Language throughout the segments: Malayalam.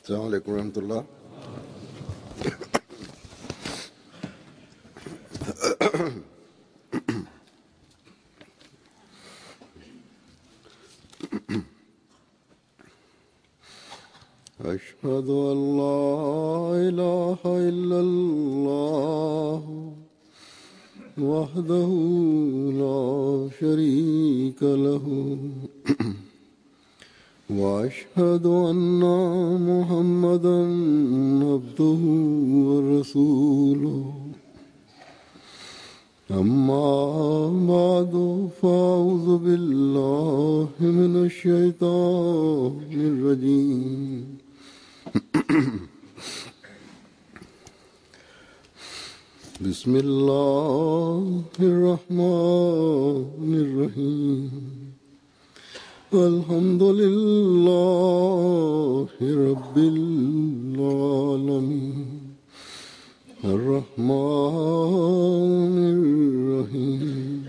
अस्सलाम वालेकुम रहमतुल्लाह। अशहदु अल्ला इलाहा इल्लल्लाह वहदहु ला शरीका लहु वअशहदु अन्ना मुहम्मदन अब्दुहु व रसूलुहु अम्मा बादु फ़अऊज़ु बिल्लाहि मिनश शैतानिर रजीम। बिस्मिल्लाहिर रहमानिर रहीम। अल्हम्दुलिल्लाहि रब्बिल आलमीन अर्रहमानिर रहीम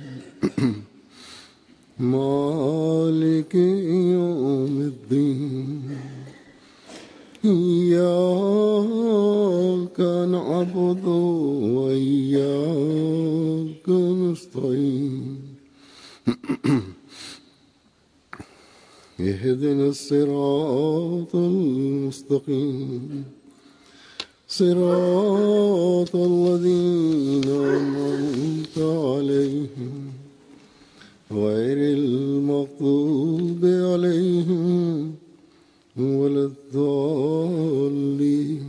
मालिकि यौमिद्दीन इय्याका नअबुदु व इय्याका नस्तईन इहदिनस सिरातल मुस्तकीम सिरातल लज़ीना अनअमता अलैहिम गैरिल मग़्दूबि अलैहिम वलद्दाल्लीन।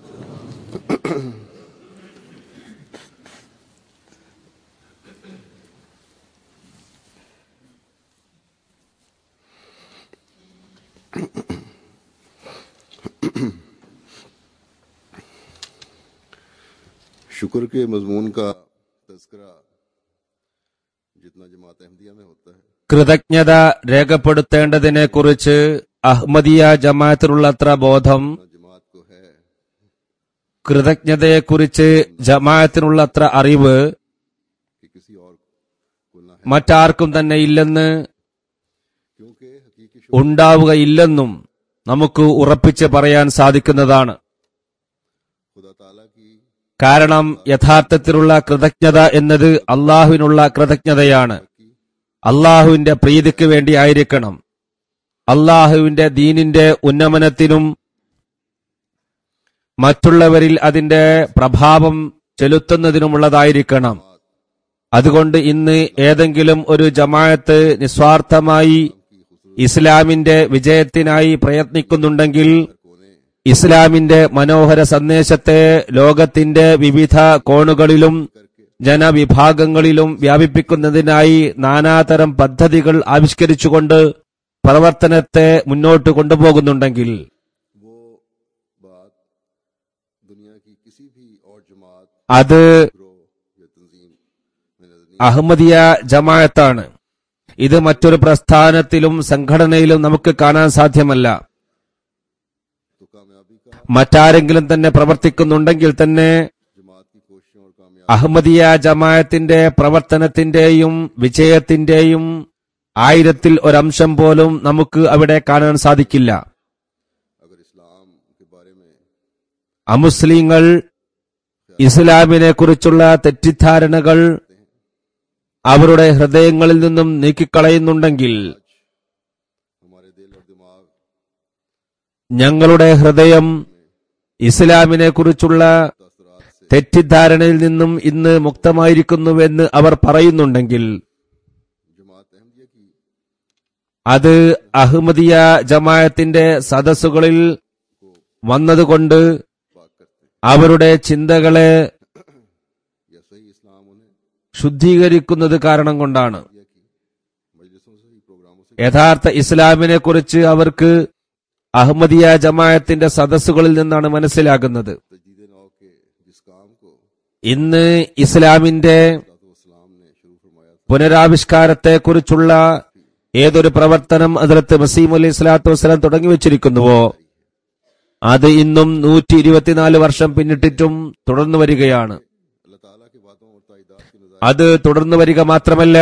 शुक्र के मजमून का तज़किरा जितना जमात अहमदिया में होता है, കൃതജ്ഞത രേഖപ്പെടുത്തേണ്ടതിനെ കുറിച്ച് അഹ്മദിയ ജമാഅത്തിനുള്ളത്ര ബോധം, जमात को है കൃതജ്ഞതയെക്കുറിച്ച് ജമാഅത്തിനുള്ളത്ര അറിവ് कि किसी और को ना है, മറ്റാർക്കും തന്നെ ഇല്ലെന്ന്, क्योंकि हकीकी ഉണ്ടാവുകയില്ലെന്നും നമുക്ക് ഉറപ്പിച്ച് പറയാൻ സാധിക്കുന്നതാണ്. खुदा ताला की കാരണം യഥാർത്ഥത്തിലുള്ള കൃതജ്ഞത എന്നത് അള്ളാഹുവിനുള്ള കൃതജ്ഞതയാണ്. അള്ളാഹുവിന്റെ പ്രീതിക്ക് വേണ്ടി ആയിരിക്കണം. അള്ളാഹുവിന്റെ ദീനിന്റെ ഉന്നമനത്തിനും മറ്റുള്ളവരിൽ അതിന്റെ പ്രഭാവം ചെലുത്തുന്നതിനുമുള്ളതായിരിക്കണം. അതുകൊണ്ട് ഇന്ന് ഏതെങ്കിലും ഒരു ജമാഅത്ത് നിസ്വാർത്ഥമായി ഇസ്ലാമിന്റെ വിജയത്തിനായി പ്രയത്നിക്കുന്നുണ്ടെങ്കിൽ ഇസ്ലാമിന്റെ മനോഹര സന്ദേശത്തെ ലോകത്തിന്റെ വിവിധ കോണുകളിലും ജനവിഭാഗങ്ങളിലും വ്യാപിപ്പിക്കുന്നതിനായി നാനാതരം പദ്ധതികൾ ആവിഷ്കരിച്ചുകൊണ്ട് പ്രവർത്തനത്തെ മുന്നോട്ട് കൊണ്ടുപോകുന്നുണ്ടെങ്കിൽ वो बात दुनिया की किसी भी और जमात അത് ग्रोह या तंजीम में नजर नहीं അഹ്മദിയ ജമാഅത്താണ്. ഇത് മറ്റൊരു പ്രസ്ഥാനത്തിലും സംഘടനയിലും നമുക്ക് കാണാൻ സാധ്യമല്ല. तो कामयाबी का മറ്റാരെങ്കിലും തന്നെ പ്രവർത്തിക്കുന്നുണ്ടെങ്കിൽ തന്നെ जमात की कोशिशों और कामयाबी അഹ്മദിയ ജമാഅത്തിന്റെ പ്രവർത്തനത്തിന്റെയും വിജയത്തിന്റെയും 1000-ൽ ഒരംശം പോലും നമുക്ക് അവിടെ കാണാൻ സാധിക്കില്ല. अगर इस्लाम के बारे में അമുസ്ലിങ്ങൾ ഇസ്ലാമിനെ കുറിച്ചുള്ള തെറ്റിദ്ധാരണകൾ അവരുടെ ഹൃദയങ്ങളിൽ നിന്നും നീക്കിക്കളയുന്നുണ്ടെങ്കിൽ हमारे दिल और दिमाग ഞങ്ങളുടെ ഹൃദയം ഇസ്ലാമിനെ കുറിച്ചുള്ള तासुरात से തെറ്റിദ്ധാരണയിൽ നിന്നും ഇന്ന് മുക്തമായിരിക്കുന്നുവെന്ന് അവർ പറയുന്നുണ്ടെങ്കിൽ जमात अहमदिया की അത് അഹ്മദിയ ജമാഅത്തിന്റെ സദസ്സുകളിൽ വന്നതുകൊണ്ട് बात करते അവരുടെ ചിന്തകളെ हैं या सही इस्लाम उन्हें ശുദ്ധീകരിക്കുന്നത് കാരണം കൊണ്ടാണ്. अहमदिया की मजलिसों से ही प्रोग्रामों से യഥാർത്ഥ ഇസ്ലാമിനെ കുറിച്ച് അവർക്ക് അഹ്മദിയ ജമാഅത്തിന്റെ സദസ്സുകളിൽ നിന്നാണ് മനസ്സിലാകുന്നത്. तजदीद नौ के जिस काम को ഇന്ന് ഇസ്ലാമിന്റെ इस्लाम ने शुरू फरमाया था, പുനരാവിഷ്കാരത്തെക്കുറിച്ചുള്ള ഏതൊരു പ്രവർത്തനം ഹദ്റത്ത് മസീഹ് അലൈഹി സ്വലാത്തു വസ്സലാം തുടങ്ങി വെച്ചിരിക്കുന്നുവോ അത് ഇന്നും 124 വർഷം പിന്നിട്ടിട്ടും തുടർന്നു വരികയാണ്. अल्लाह ताला की बातों और ताईदात की नज़ार അത് തുടർന്നു വരിക മാത്രമല്ല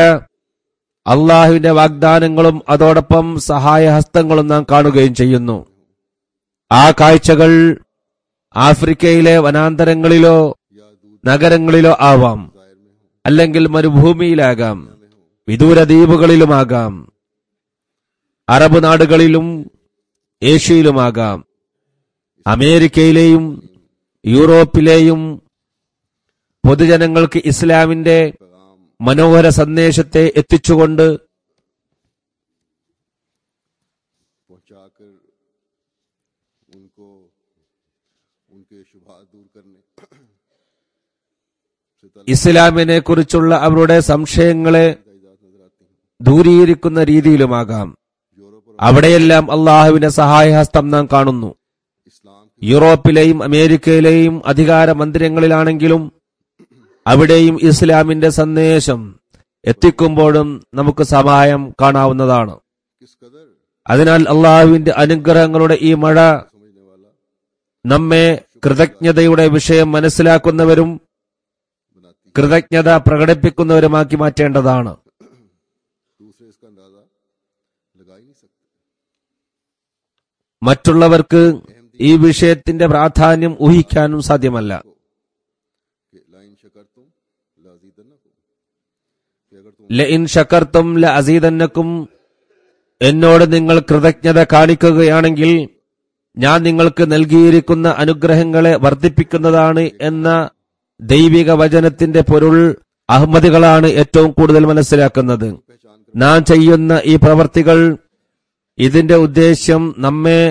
അള്ളാഹുവിന്റെ വാഗ്ദാനങ്ങളും അതോടൊപ്പം സഹായഹസ്തങ്ങളും നാം കാണുകയും ചെയ്യുന്നു. ആ കാഴ്ചകൾ ആഫ്രിക്കയിലെ വനാന്തരങ്ങളിലോ നഗരങ്ങളിലോ ആവാം, അല്ലെങ്കിൽ മരുഭൂമിയിലാകാം, വിദൂര ദ്വീപുകളിലുമാകാം, അറബ് നാടുകളിലും ഏഷ്യയിലുമാകാം, അമേരിക്കയിലെയും യൂറോപ്പിലെയും പൊതുജനങ്ങൾക്ക് ഇസ്ലാമിന്റെ മനോഹര സന്ദേശത്തെ എത്തിച്ചുകൊണ്ട് पहुंचाकर उनको उनके शुबहात दूर करने ഇസ്ലാമിനെ കുറിച്ചുള്ള അവരുടെ സംശയങ്ങളെ ദൂരീകരിക്കുന്ന രീതിയിലുമാകാം. അവിടെയെല്ലാം അള്ളാഹുവിന്റെ സഹായഹസ്തം നാം കാണുന്നു. യൂറോപ്പിലെയും അമേരിക്കയിലെയും അധികാര മന്ദിരങ്ങളിലാണെങ്കിലും അവിടെയും ഇസ്ലാമിന്റെ സന്ദേശം എത്തിക്കുമ്പോഴും നമുക്ക് സഹായം കാണാവുന്നതാണ്. അതിനാൽ അള്ളാഹുവിന്റെ അനുഗ്രഹങ്ങളുടെ ഈ മഴ നമ്മെ കൃതജ്ഞതയുടെ വിഷയം മനസ്സിലാക്കുന്നവരും കൃതജ്ഞത പ്രകടിപ്പിക്കുന്നവരുമാക്കി മാറ്റേണ്ടതാണ്. മറ്റുള്ളവർക്ക് ഈ വിഷയത്തിന്റെ പ്രാധാന്യം ഊഹിക്കാനും സാധ്യമല്ല. ലഇൻ ശകർത്തും ലഅസീദന്നക്കും, എന്നോട് നിങ്ങൾ കൃതജ്ഞത കാണിക്കുകയാണെങ്കിൽ ഞാൻ നിങ്ങൾക്ക് നൽകിയിരിക്കുന്ന അനുഗ്രഹങ്ങളെ വർദ്ധിപ്പിക്കുന്നതാണ് എന്ന ദൈവിക വചനത്തിന്റെ പൊരുൾ അഹമ്മദികളാണ് ഏറ്റവും കൂടുതൽ മനസ്സിലാക്കുന്നത്. നാം ചെയ്യുന്ന ഈ പ്രവർത്തികൾ, ഇതിന്റെ ഉദ്ദേശ്യം നമ്മെ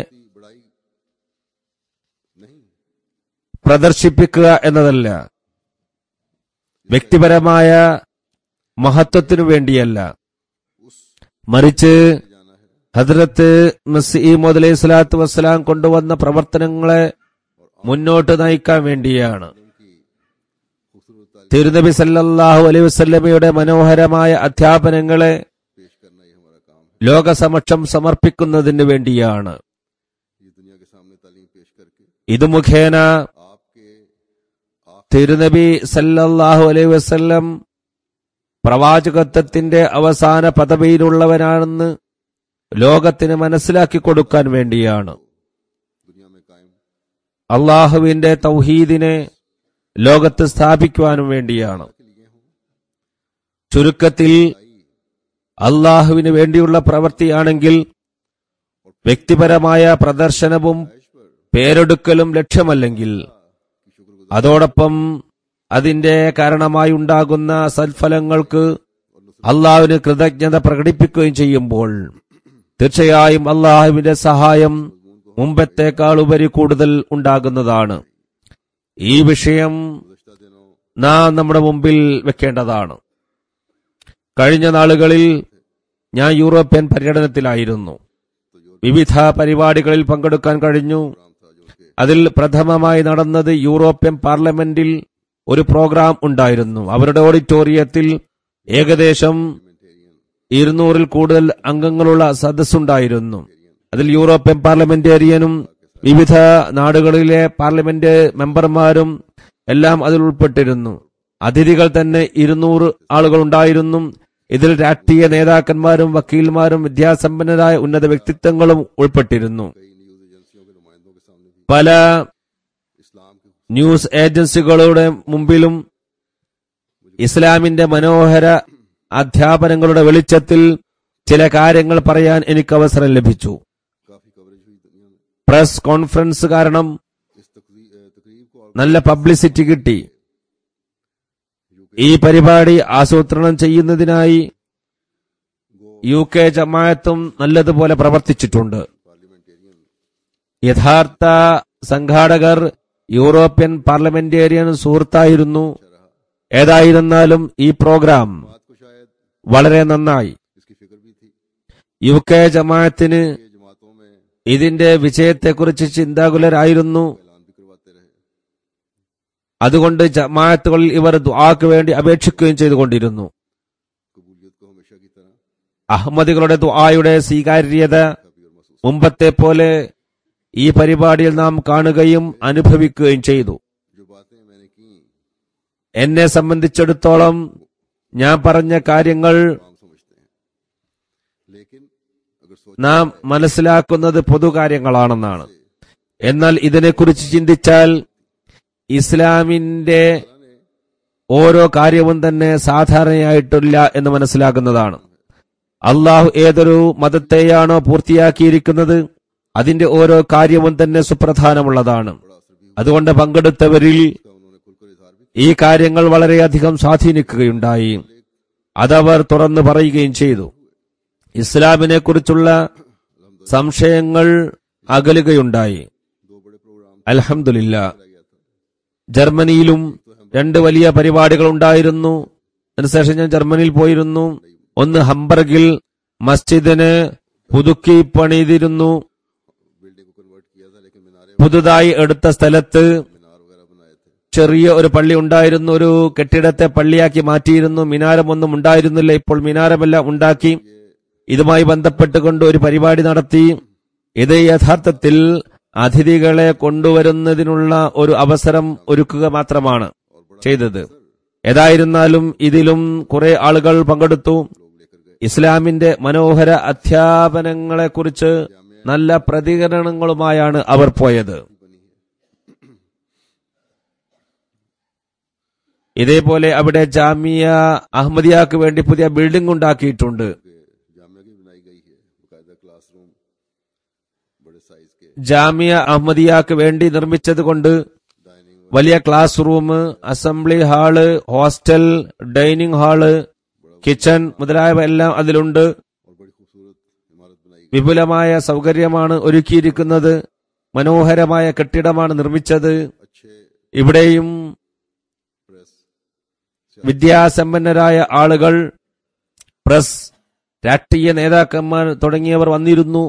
പ്രദർശിപ്പിക്കുക എന്നതല്ല, വ്യക്തിപരമായ മഹത്വത്തിനു വേണ്ടിയല്ല, മറിച്ച് ഹദ്രത്ത് മസീഹ് അലൈഹി സ്വലാത്തു വസ്സലാം കൊണ്ടുവന്ന പ്രവർത്തനങ്ങളെ മുന്നോട്ട് നയിക്കാൻ വേണ്ടിയാണ്. തിരുനബി സല്ലല്ലാഹു അലൈഹി വസല്ലമയുടെ മനോഹരമായ അധ്യാപനങ്ങളെ ലോകസമക്ഷം സമർപ്പിക്കുന്നതിന് വേണ്ടിയാണ്. ഇത് മുഖേന തിരുനബി സല്ലല്ലാഹു അലൈഹി വസല്ലം പ്രവാചകത്വത്തിന്റെ അവസാന പദവിയിലുള്ളവനാണെന്ന് ലോകത്തിന് മനസ്സിലാക്കി കൊടുക്കാൻ വേണ്ടിയാണ്. അള്ളാഹുവിന്റെ തൗഹീദിനെ ലോകത്ത് സ്ഥാപിക്കുവാനും വേണ്ടിയാണ്. ചുരുക്കത്തിൽ അള്ളാഹുവിന് വേണ്ടിയുള്ള പ്രവൃത്തിയാണെങ്കിൽ വ്യക്തിപരമായ പ്രദർശനവും പേരെടുക്കലും ലക്ഷ്യമല്ലെങ്കിൽ അതോടൊപ്പം അതിന്റെ കാരണമായി ഉണ്ടാകുന്ന സൽഫലങ്ങൾക്ക് അള്ളാഹുവിന് കൃതജ്ഞത പ്രകടിപ്പിക്കുകയും ചെയ്യുമ്പോൾ തീർച്ചയായും അള്ളാഹുവിന്റെ സഹായം മുമ്പത്തേക്കാൾ ഉപരി കൂടുതൽ ഉണ്ടാകുന്നതാണ്. ഈ വിഷയം നാം നമ്മുടെ മുമ്പിൽ വെക്കേണ്ടതാണ്. കഴിഞ്ഞ നാളുകളിൽ ഞാൻ യൂറോപ്യൻ പര്യടനത്തിലായിരുന്നു. വിവിധ പരിപാടികളിൽ പങ്കെടുക്കാൻ കഴിഞ്ഞു. അതിൽ പ്രഥമമായി നടന്നത് യൂറോപ്യൻ പാർലമെന്റിൽ ഒരു പ്രോഗ്രാം ഉണ്ടായിരുന്നു. അവരുടെ ഓഡിറ്റോറിയത്തിൽ ഏകദേശം 200-ൽ കൂടുതൽ അംഗങ്ങളുള്ള സദസ്സുണ്ടായിരുന്നു. അതിൽ യൂറോപ്യൻ പാർലമെന്റേറിയനും വിവിധ നാടുകളിലെ പാർലമെന്റ് മെമ്പർമാരും എല്ലാം അതിൽ ഉൾപ്പെട്ടിരുന്നു. അതിഥികൾ തന്നെ 200 ആളുകൾ ഉണ്ടായിരുന്നു. ഇതിൽ രാഷ്ട്രീയ നേതാക്കന്മാരും വക്കീൽമാരും വിദ്യാസമ്പന്നരായ ഉന്നത വ്യക്തിത്വങ്ങളും ഉൾപ്പെട്ടിരുന്നു. പല ന്യൂസ് ഏജൻസികളുടെ മുമ്പിലും ഇസ്ലാമിന്റെ മനോഹര അധ്യാപനങ്ങളുടെ വെളിച്ചത്തിൽ ചില കാര്യങ്ങൾ പറയാൻ എനിക്ക് അവസരം ലഭിച്ചു. പ്രസ് കോൺഫറൻസ് കാരണം നല്ല പബ്ലിസിറ്റി കിട്ടി. ഈ പരിപാടി ആസൂത്രണം ചെയ്യുന്നതിനായി UK ജമാഅത്തും നല്ലതുപോലെ പ്രവർത്തിച്ചിട്ടുണ്ട്. യഥാർത്ഥ സംഘാടകർ യൂറോപ്യൻ പാർലമെന്റേറിയൻ സുഹൃത്തായിരുന്നു. ഏതായിരുന്നാലും ഈ പ്രോഗ്രാം വളരെ നന്നായി. UK ജമാഅത്തിന് ഇതിന്റെ വിജയത്തെക്കുറിച്ച് ചിന്താകുലരായിരുന്നു. അതുകൊണ്ട് ജമാഅത്തുകളിൽ ഇവർ ദുആക്ക് വേണ്ടി അപേക്ഷിക്കുകയും ചെയ്തുകൊണ്ടിരുന്നു. അഹമ്മദികളുടെ ദുആയുടെ സ്വീകാര്യത മുമ്പത്തെ പോലെ ഈ പരിപാടിയിൽ നാം കാണുകയും അനുഭവിക്കുകയും ചെയ്തു. എന്നെ സംബന്ധിച്ചിടത്തോളം ഞാൻ പറഞ്ഞ കാര്യങ്ങൾ നാം മനസ്സിലാക്കുന്നത് പൊതുകാര്യങ്ങളാണെന്നാണ്. എന്നാൽ ഇതിനെക്കുറിച്ച് ചിന്തിച്ചാൽ ഇസ്ലാമിന്റെ ഓരോ കാര്യവും തന്നെ സാധാരണയായിട്ടില്ല എന്ന് മനസ്സിലാക്കുന്നതാണ്. അള്ളാഹു ഏതൊരു മതത്തെയാണോ പൂർത്തിയാക്കിയിരിക്കുന്നത് അതിന്റെ ഓരോ കാര്യവും തന്നെ സുപ്രധാനമുള്ളതാണ്. അതുകൊണ്ട് പങ്കെടുത്തവരിൽ ഈ കാര്യങ്ങൾ വളരെയധികം സ്വാധീനിക്കുകയുണ്ടായി. അതവർ തുറന്നു പറയുകയും ചെയ്തു. ഇസ്ലാമിനെ കുറിച്ചുള്ള സംശയങ്ങൾ അകലുകയുണ്ടായി. അൽഹംദുലില്ലാ, ജർമ്മനിയിലും 2 വലിയ പരിപാടികൾ ഉണ്ടായിരുന്നു. അതിനുശേഷം ഞാൻ ജർമ്മനിയിൽ പോയിരുന്നു. ഒന്ന് ഹംബർഗിൽ മസ്ജിദിന് പുതുക്കി പണിതിരുന്നു. പുതുതായി എടുത്ത സ്ഥലത്ത് ചെറിയ ഒരു പള്ളി ഉണ്ടായിരുന്നു. ഒരു കെട്ടിടത്തെ പള്ളിയാക്കി മാറ്റിയിരുന്നു. മിനാരമൊന്നും ഉണ്ടായിരുന്നില്ല. ഇപ്പോൾ മിനാരമെല്ലാം ഉണ്ടാക്കി. ഇതുമായി ബന്ധപ്പെട്ടുകൊണ്ട് ഒരു പരിപാടി നടത്തി. ഇത് യഥാർത്ഥത്തിൽ അതിഥികളെ കൊണ്ടുവരുന്നതിനുള്ള ഒരു അവസരം ഒരുക്കുക മാത്രമാണ് ചെയ്തത്. ഏതായിരുന്നാലും ഇതിലും കുറെ ആളുകൾ പങ്കെടുത്തു. ഇസ്ലാമിന്റെ മനോഹര അധ്യാപനങ്ങളെക്കുറിച്ച് നല്ല പ്രതികരണങ്ങളുമായാണ് അവർ പോയത്. ഇതേപോലെ അവിടെ ജാമിയ അഹമ്മദിയക്ക് വേണ്ടി പുതിയ ബിൽഡിംഗ് ഉണ്ടാക്കിയിട്ടുണ്ട്. ജാമിയ അഹമ്മദിയക്ക് വേണ്ടി നിർമ്മിച്ചതുകൊണ്ട് വലിയ class room, assembly hall, hostel, dining hall, kitchen മുതലായവ എല്ലാം അതിലുണ്ട്. വിപുലമായ സൗകര്യമാണ് ഒരുക്കിയിരിക്കുന്നത്. മനോഹരമായ കെട്ടിടമാണ് നിർമ്മിച്ചത്. ഇവിടെയും വിദ്യാസമ്പന്നരായ ആളുകൾ, പ്രസ്, രാഷ്ട്രീയ നേതാക്കന്മാർ തുടങ്ങിയവർ വന്നിരുന്നു.